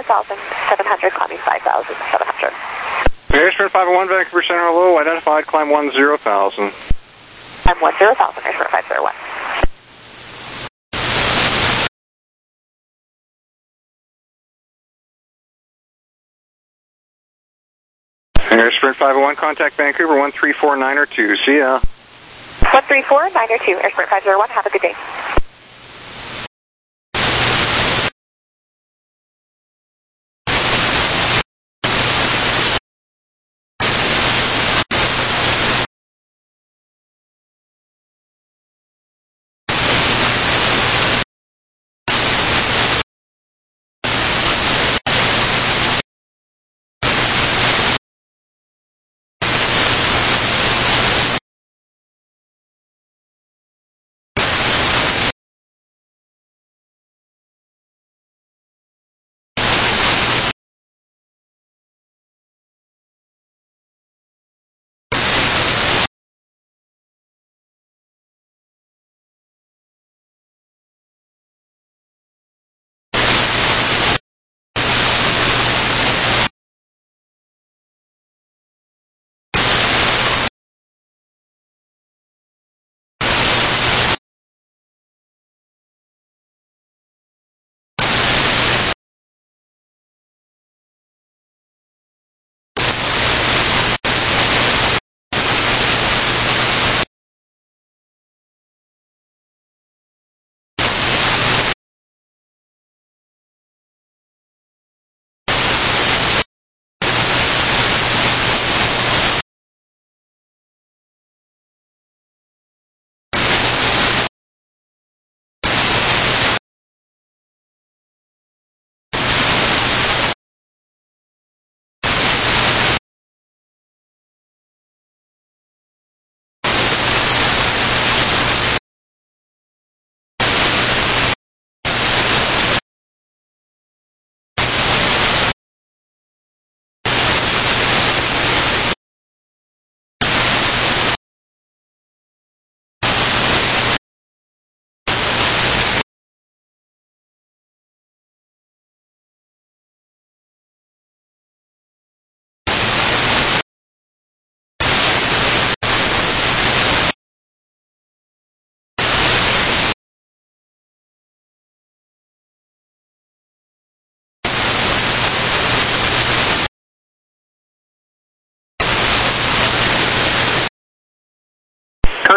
4,700, climbing 5,700. Airsprint 501, Vancouver Center, hello. Identified, climb 10,000. I'm 10,000, Airsprint 501. Airsprint 501, contact Vancouver 134902. See ya. 134902, Airsprint 501, have a good day.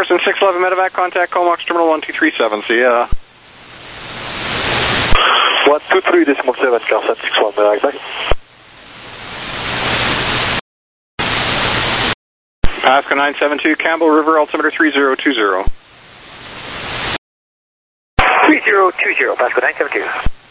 Carson 611 medevac, contact Comox Terminal 1237. See ya. 123.7, Carson 611 medevac, bye. Pasco 972, Campbell River, altimeter 3020. 3020, Pasco 972.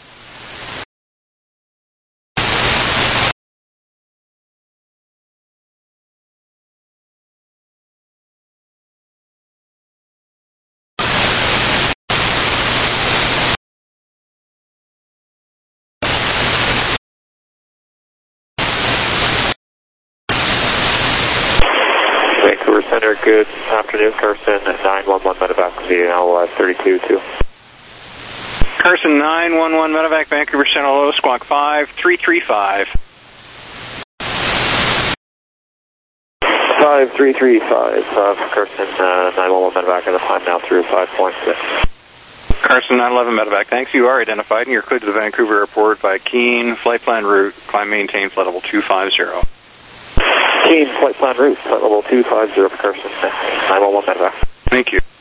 Vancouver Center, good afternoon. Carson 911 medevac, VNL 32-2. Carson 911 medevac, Vancouver Center, low, squawk 5335. 5335, Carson 911 medevac at a time now through 5.6. Carson 911 medevac, thanks. You are identified and you're cleared to the Vancouver airport by Keene, flight plan route, climb maintain, flight level 250. Keene, flight plan route, flight level 250 for Carson 911 medevac. Thank you.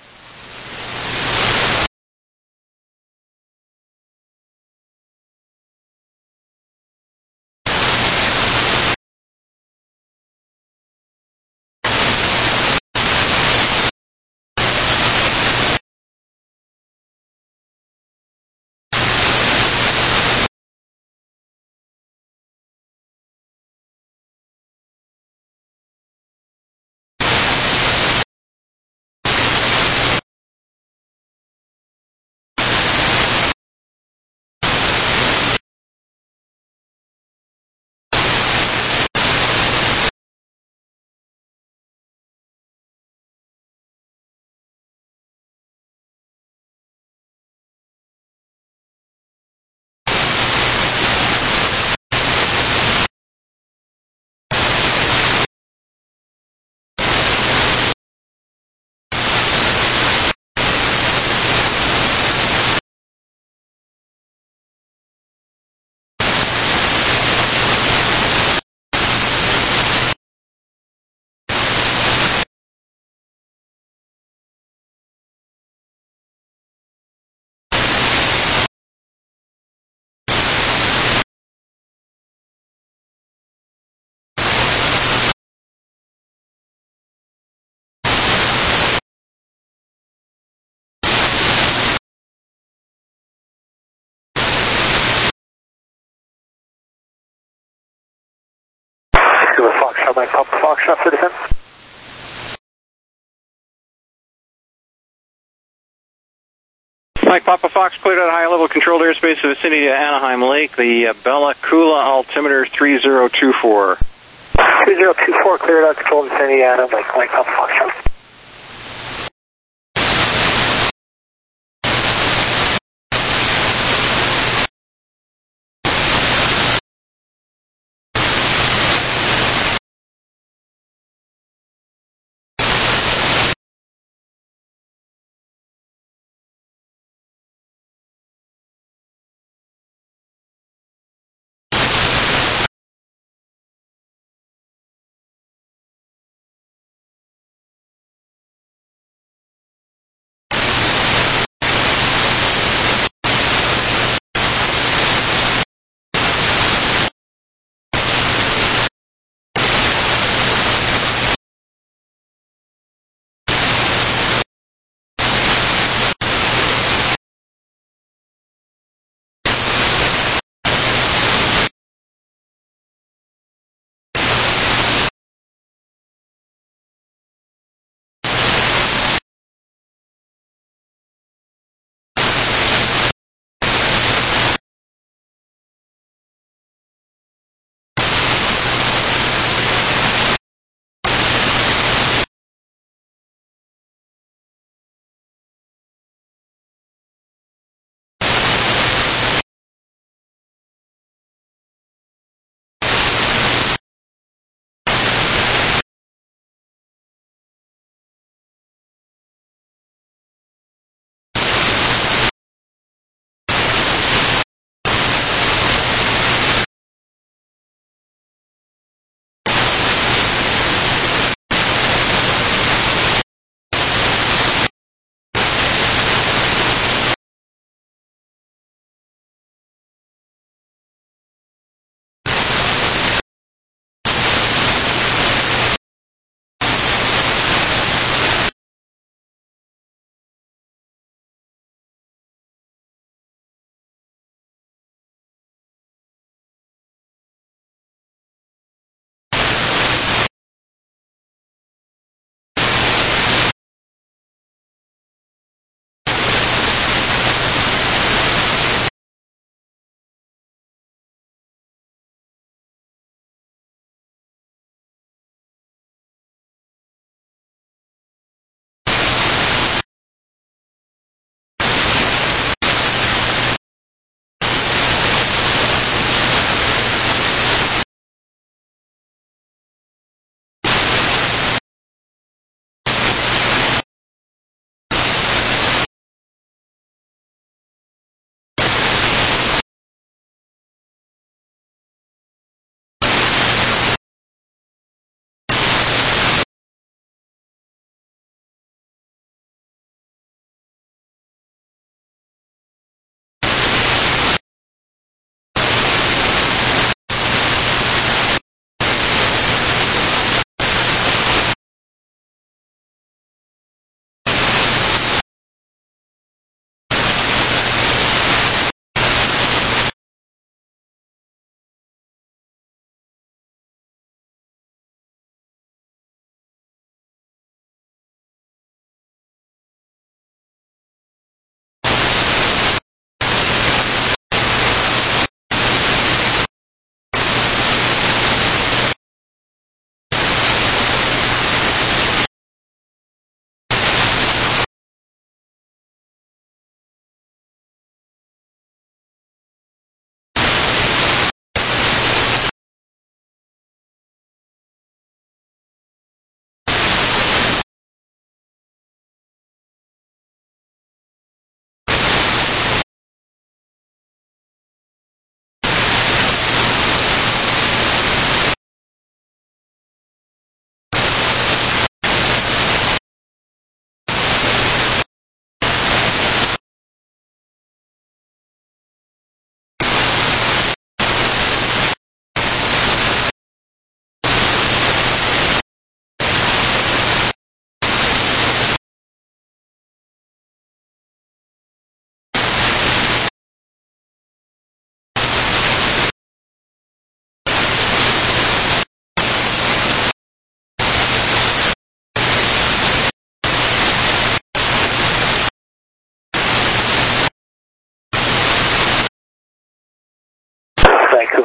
Foxtrot, Mike Papa Foxtrot for defense. Mike Papa Fox, cleared out high-level controlled airspace in the vicinity of Anaheim Lake, the Bella Coola altimeter 3024. 3024, cleared out controlled vicinity of Anaheim Lake, Mike Papa Foxtrot.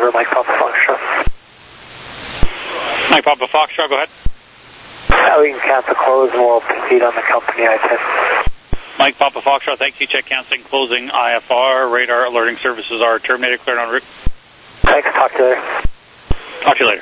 Vancouver, Mike Papa Foxtrot. Mike Papa Foxtrot, go ahead. We can cancel close and we'll proceed on the company I-10. Mike Papa Foxtrot, thank you. Check canceling, closing IFR. Radar alerting services are terminated. Cleared en route. Thanks. Talk to you later. Talk to you later.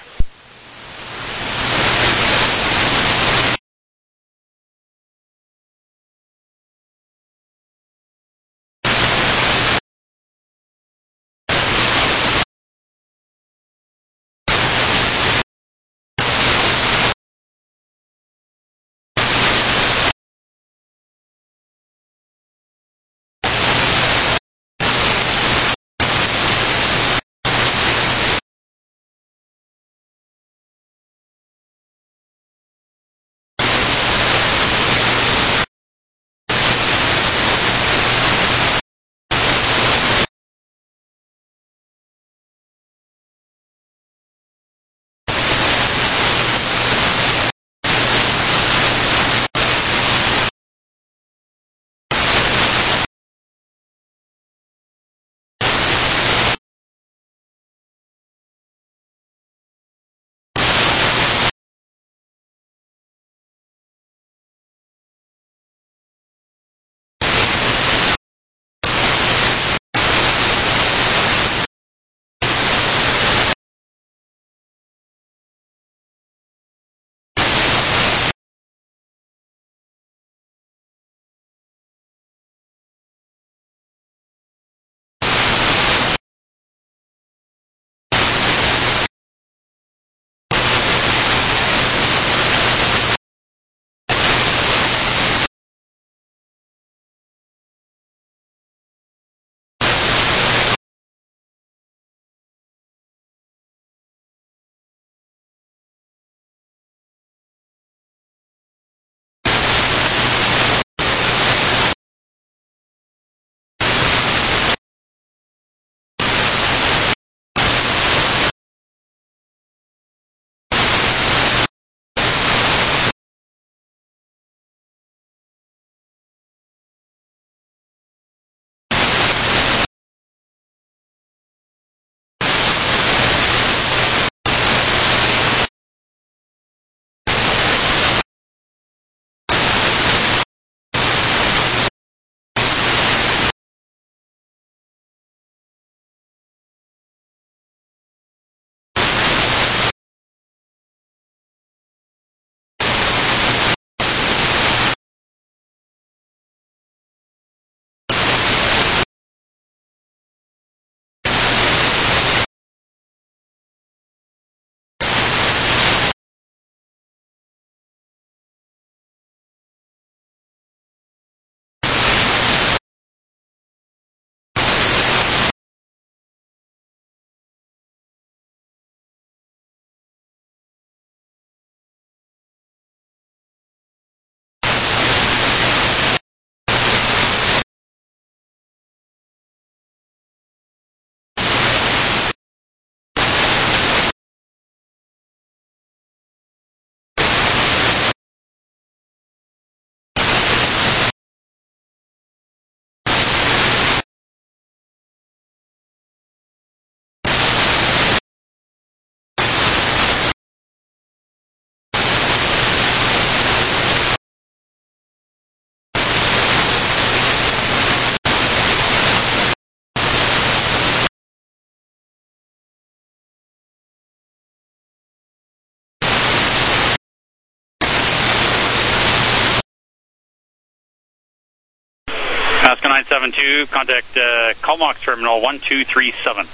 Alaska 972, contact Comox Terminal 1237.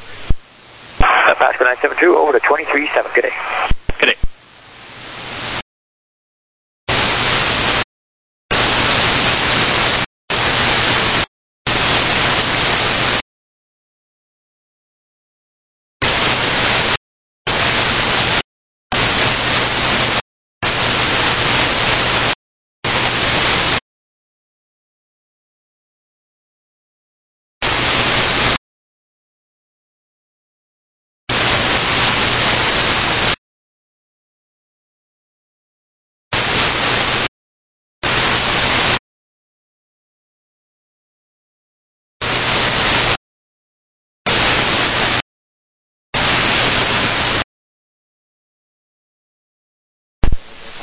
Alaska 972, over to 237. Good day. Good day.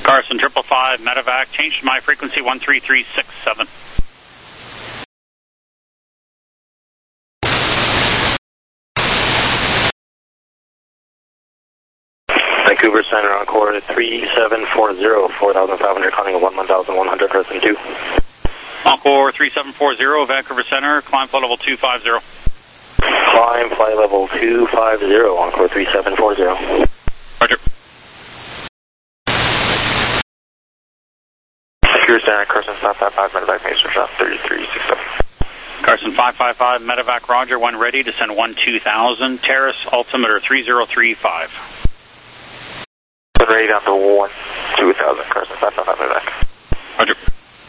Carson 555, medevac, change to my frequency 13367. Vancouver Center, Encore 3740, 4,500, climbing 11,100, Carson 2. Encore 3740, Vancouver Center, climb flight level 250. Climb flight level 250, Encore 3740. Roger. Vancouver Center, Carson 555, medevac, Mason shot 3367. Carson 555, medevac, roger, when ready, descend 12,000, Terrace, altimeter 3035. Ready down to 12,000, Carson 555, medevac. Roger.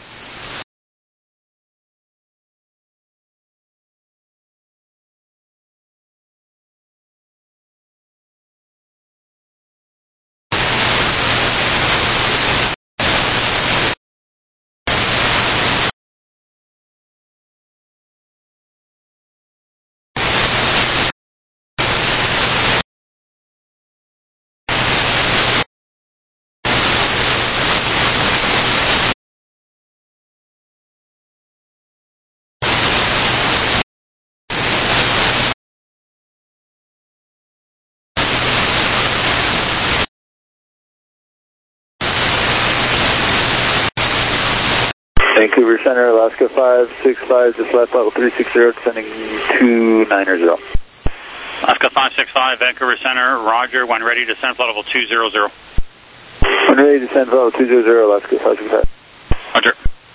Vancouver Center, Alaska 565, just left level 360, descending 290. Alaska 565, Vancouver Center, roger, when ready, descend flight level 200. When ready, descend flight level 200, Alaska 565. Roger.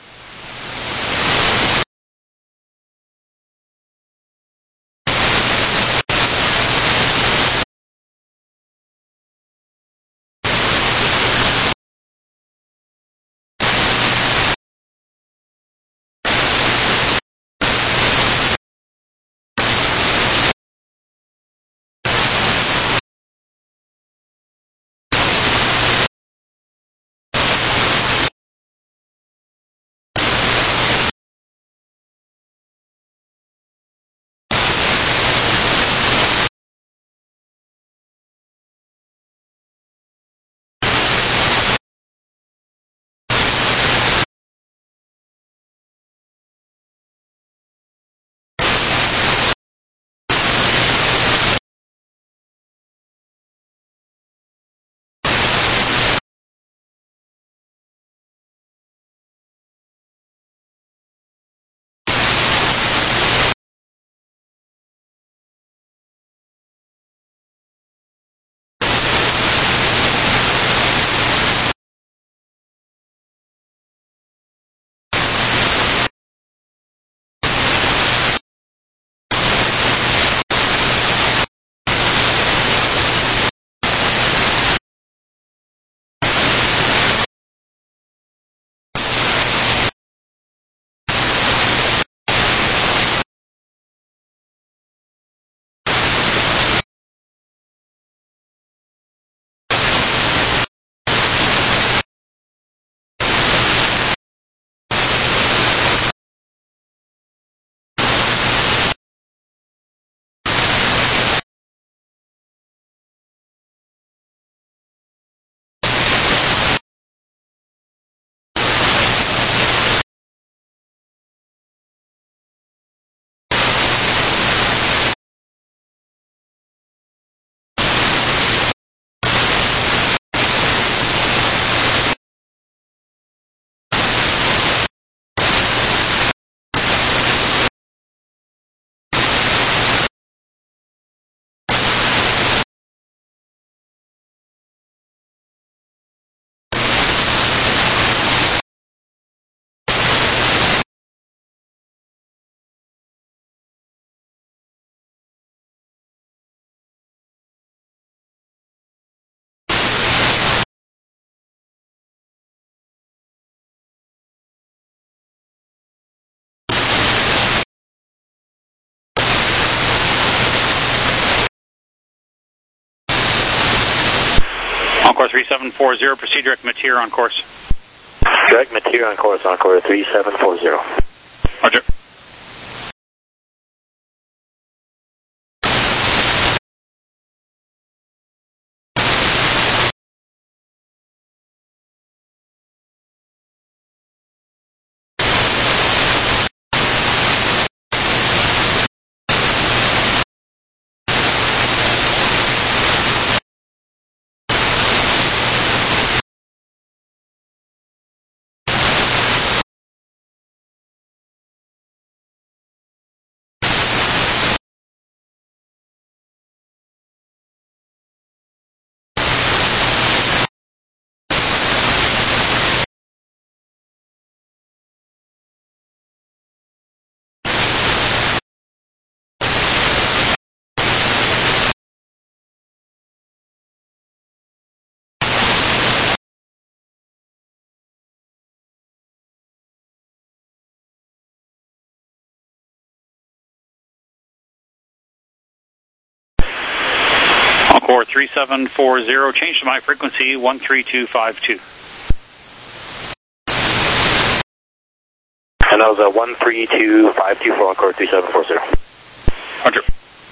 Encore 3740, proceed direct Mateer on course. Direct Mateer on course, Encore 3740. Roger. Encore 3740, change to my frequency 13252. And that was 13252 for Encore 3740. Roger.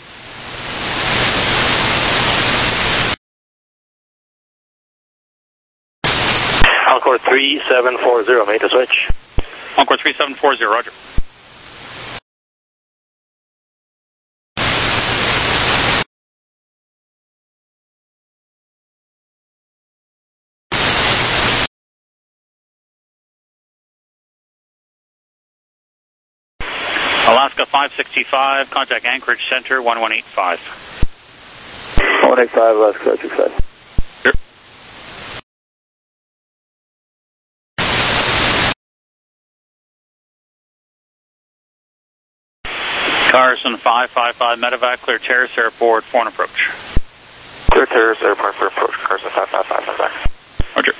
Encore 3740, made the switch. Encore 3740, roger. Alaska 565, contact Anchorage Center 1185. 185, Alaska 565. Sure. Carson 555, Medevac, clear Terrace Airport, phone approach. Clear Terrace Airport for approach, Carson 555, Medevac. Roger.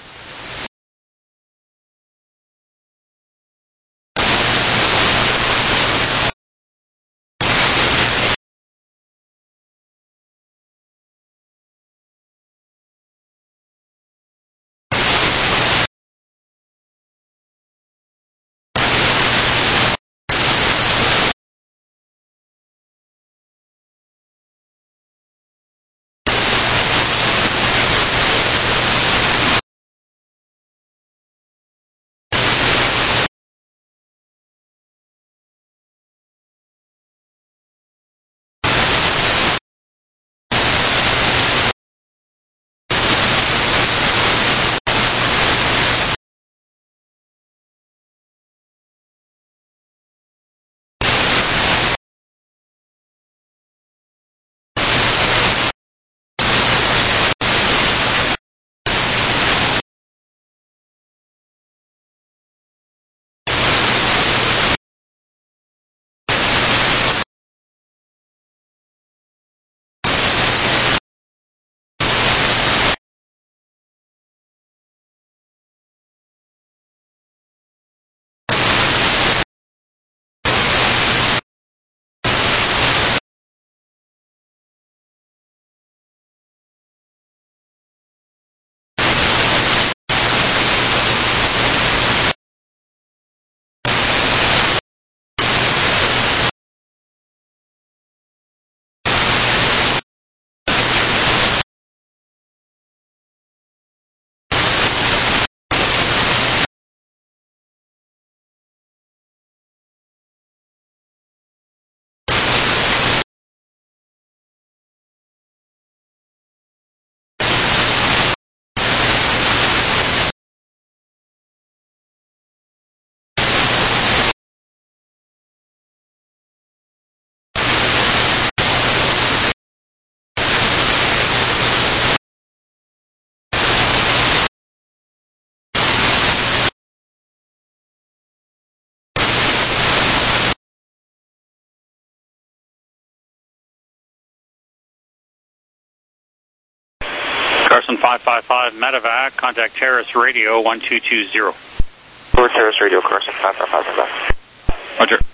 Carson 555, Medevac, contact Terrace Radio 1220. For Terrace Radio, Carson 555, Medevac. Roger.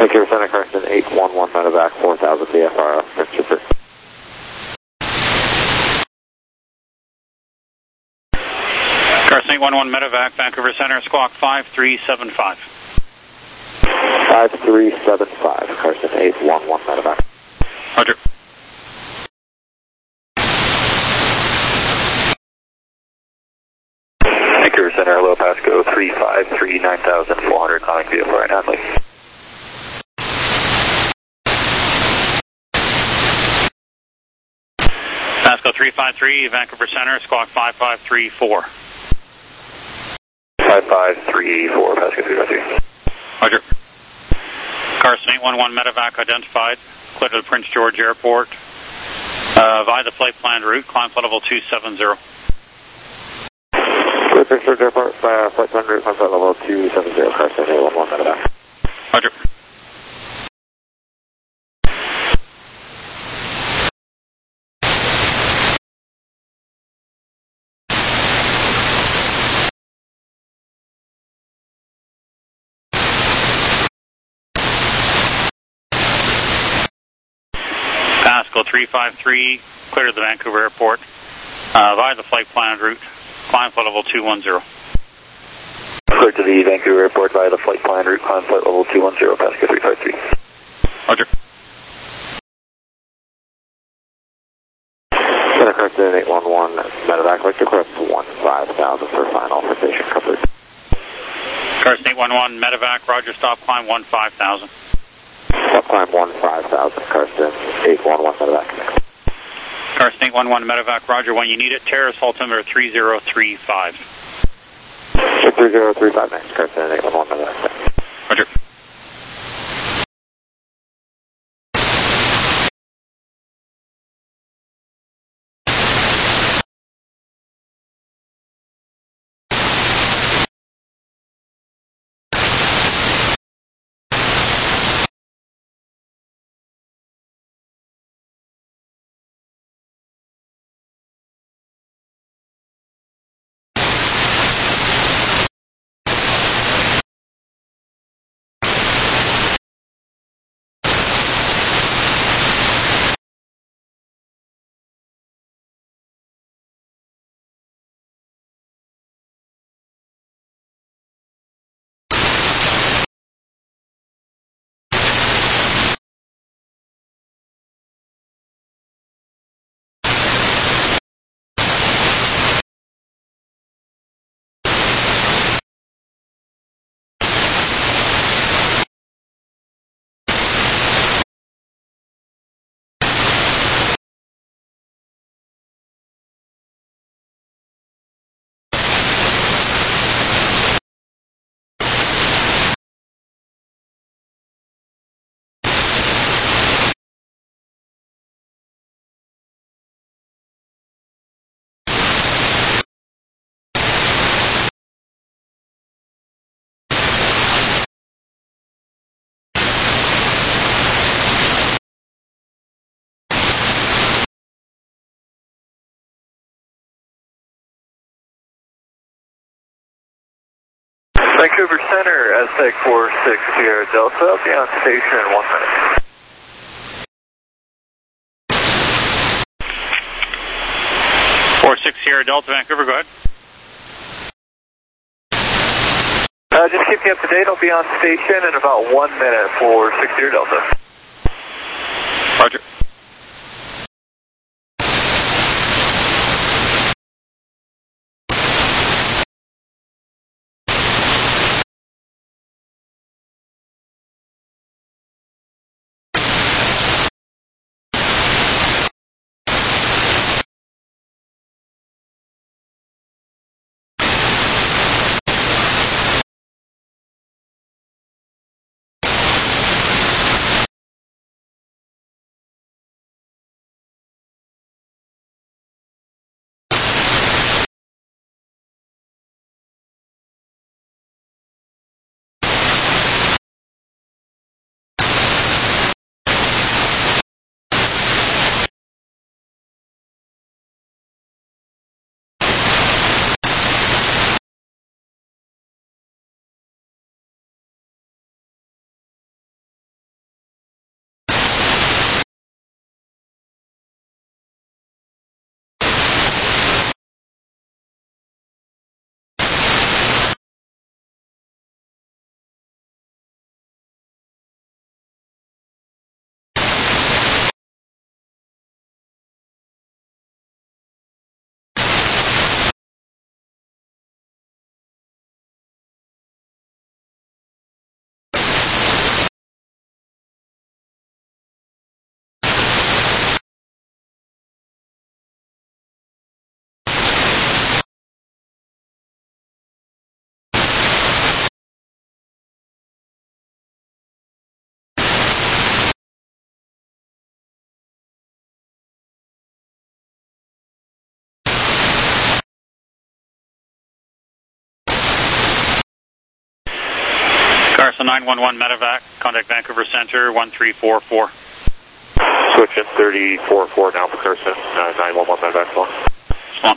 Vancouver Center, Carson 811 medevac 4000 VFR, Vancouver. Carson 811 medevac, Vancouver Center, squawk 5375. 5375, Carson 811 medevac. Roger. Vancouver Center, hello, Pasco 353 9400, calling VFR and Hadley. Pasco 353, Vancouver Center, squawk 5534. 55384, Pasco 353. Roger. Carson 811 medevac identified, clear to the Prince George Airport, via the flight planned route, climb flight level 270. Prince George Airport, flight planned route, climb flight level 270, Carson 811 medevac. Roger. Pasco 353, clear to the Vancouver Airport, via the flight planned route, climb flight level 210. Clear to the Vancouver Airport via the flight planned route, climb flight level 210, Pasco 353. Roger. Center Carson 811 medevac, like to request 15,000 for final for station coverage. Carson 811 medevac, roger, stop climb 15,000. Stop climb 15,000, Carson 811 medevac. Carson 811 medevac, roger, when you need it, terrace altimeter 3035. 3035 next, Carson 811 medevac. Roger. Vancouver Center, Aztec 46 Sierra Delta, be on station in 1 minute. Sierra Delta, Vancouver, go ahead. Just keep you up to date. I'll be on station in about 1 minute for 6 Sierra Delta. Roger. Delta 911 medevac, contact Vancouver Center 1344. Switch in 344 now for Carson, 911 medevac phone. Swamp.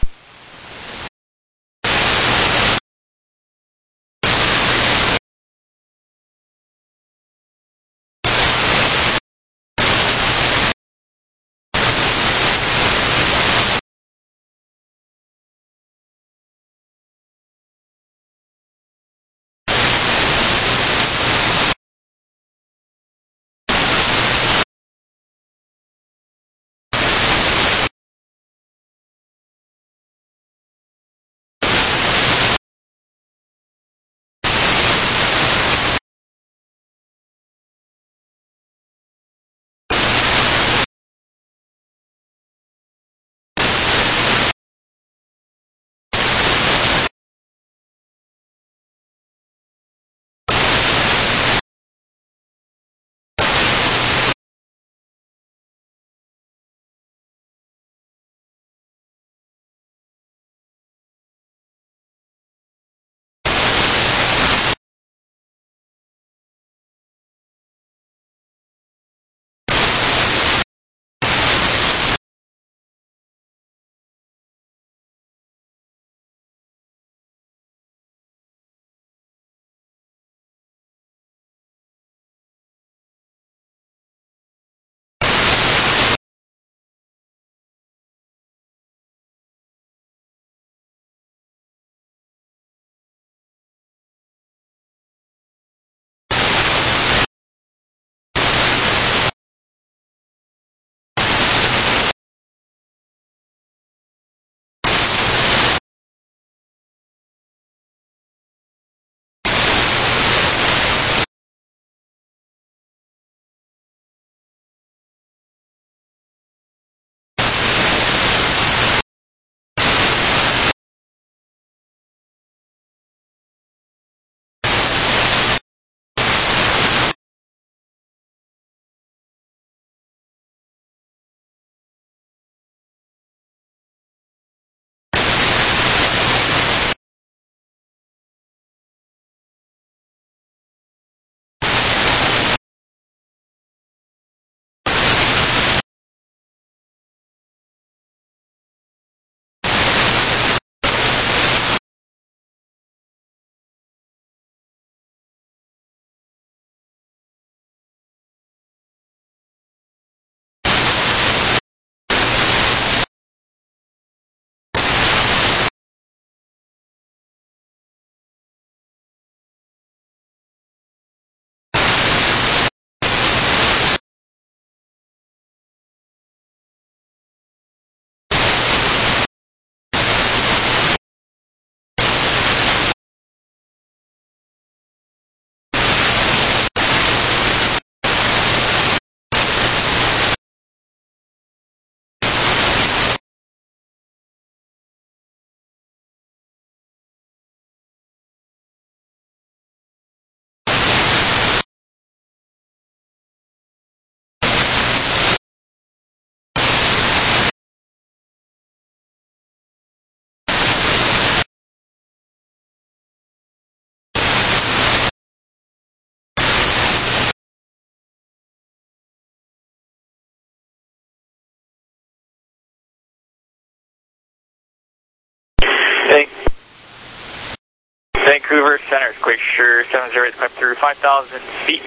Vancouver Center, Glacier 708 climbed through 5,000 feet,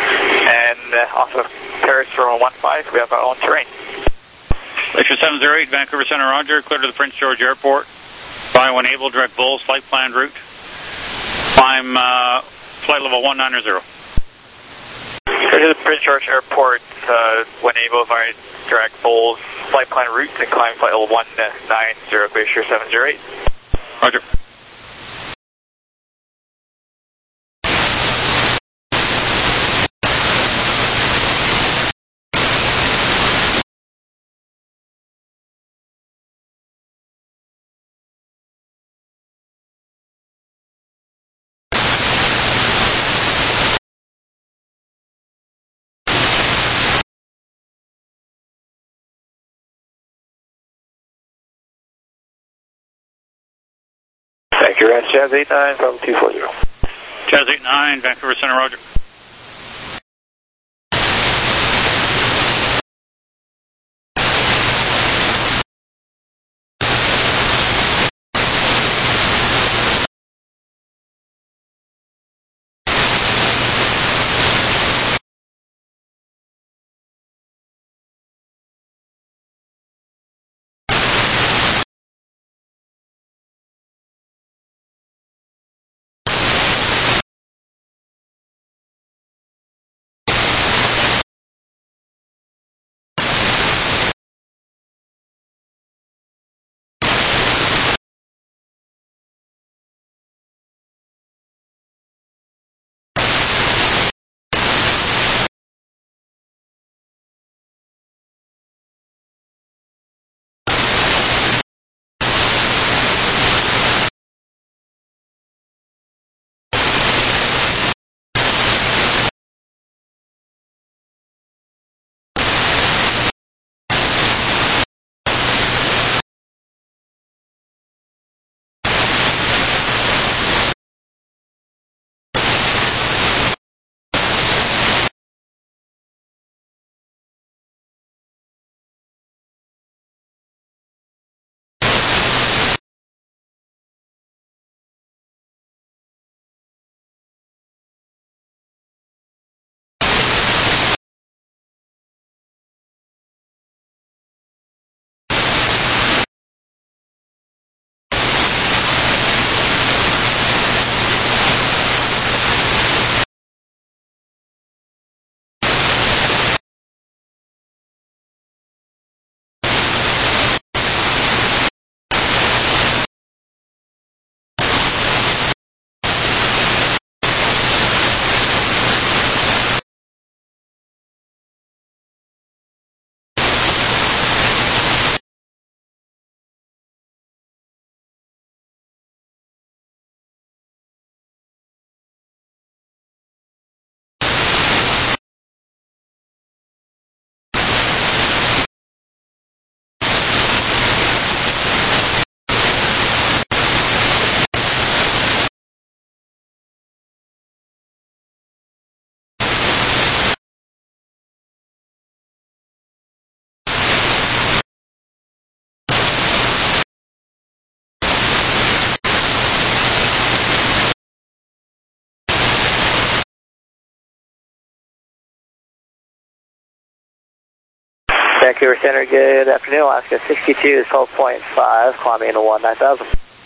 and off of Paris for 115, we have our own terrain. Glacier 708, Vancouver Center, roger, clear to the Prince George Airport. Fly when able, direct Bulls, flight plan route. Climb flight level 190. Clear to the Prince George Airport, when able, via direct Bulls, flight plan route, and climb flight level 190, Glacier 708. Roger. Thank you, Jazz 89 from 240. Jazz 89, Vancouver Center, roger. Vancouver Center, good afternoon. Alaska 62 is 12.5, climbing into 19,000.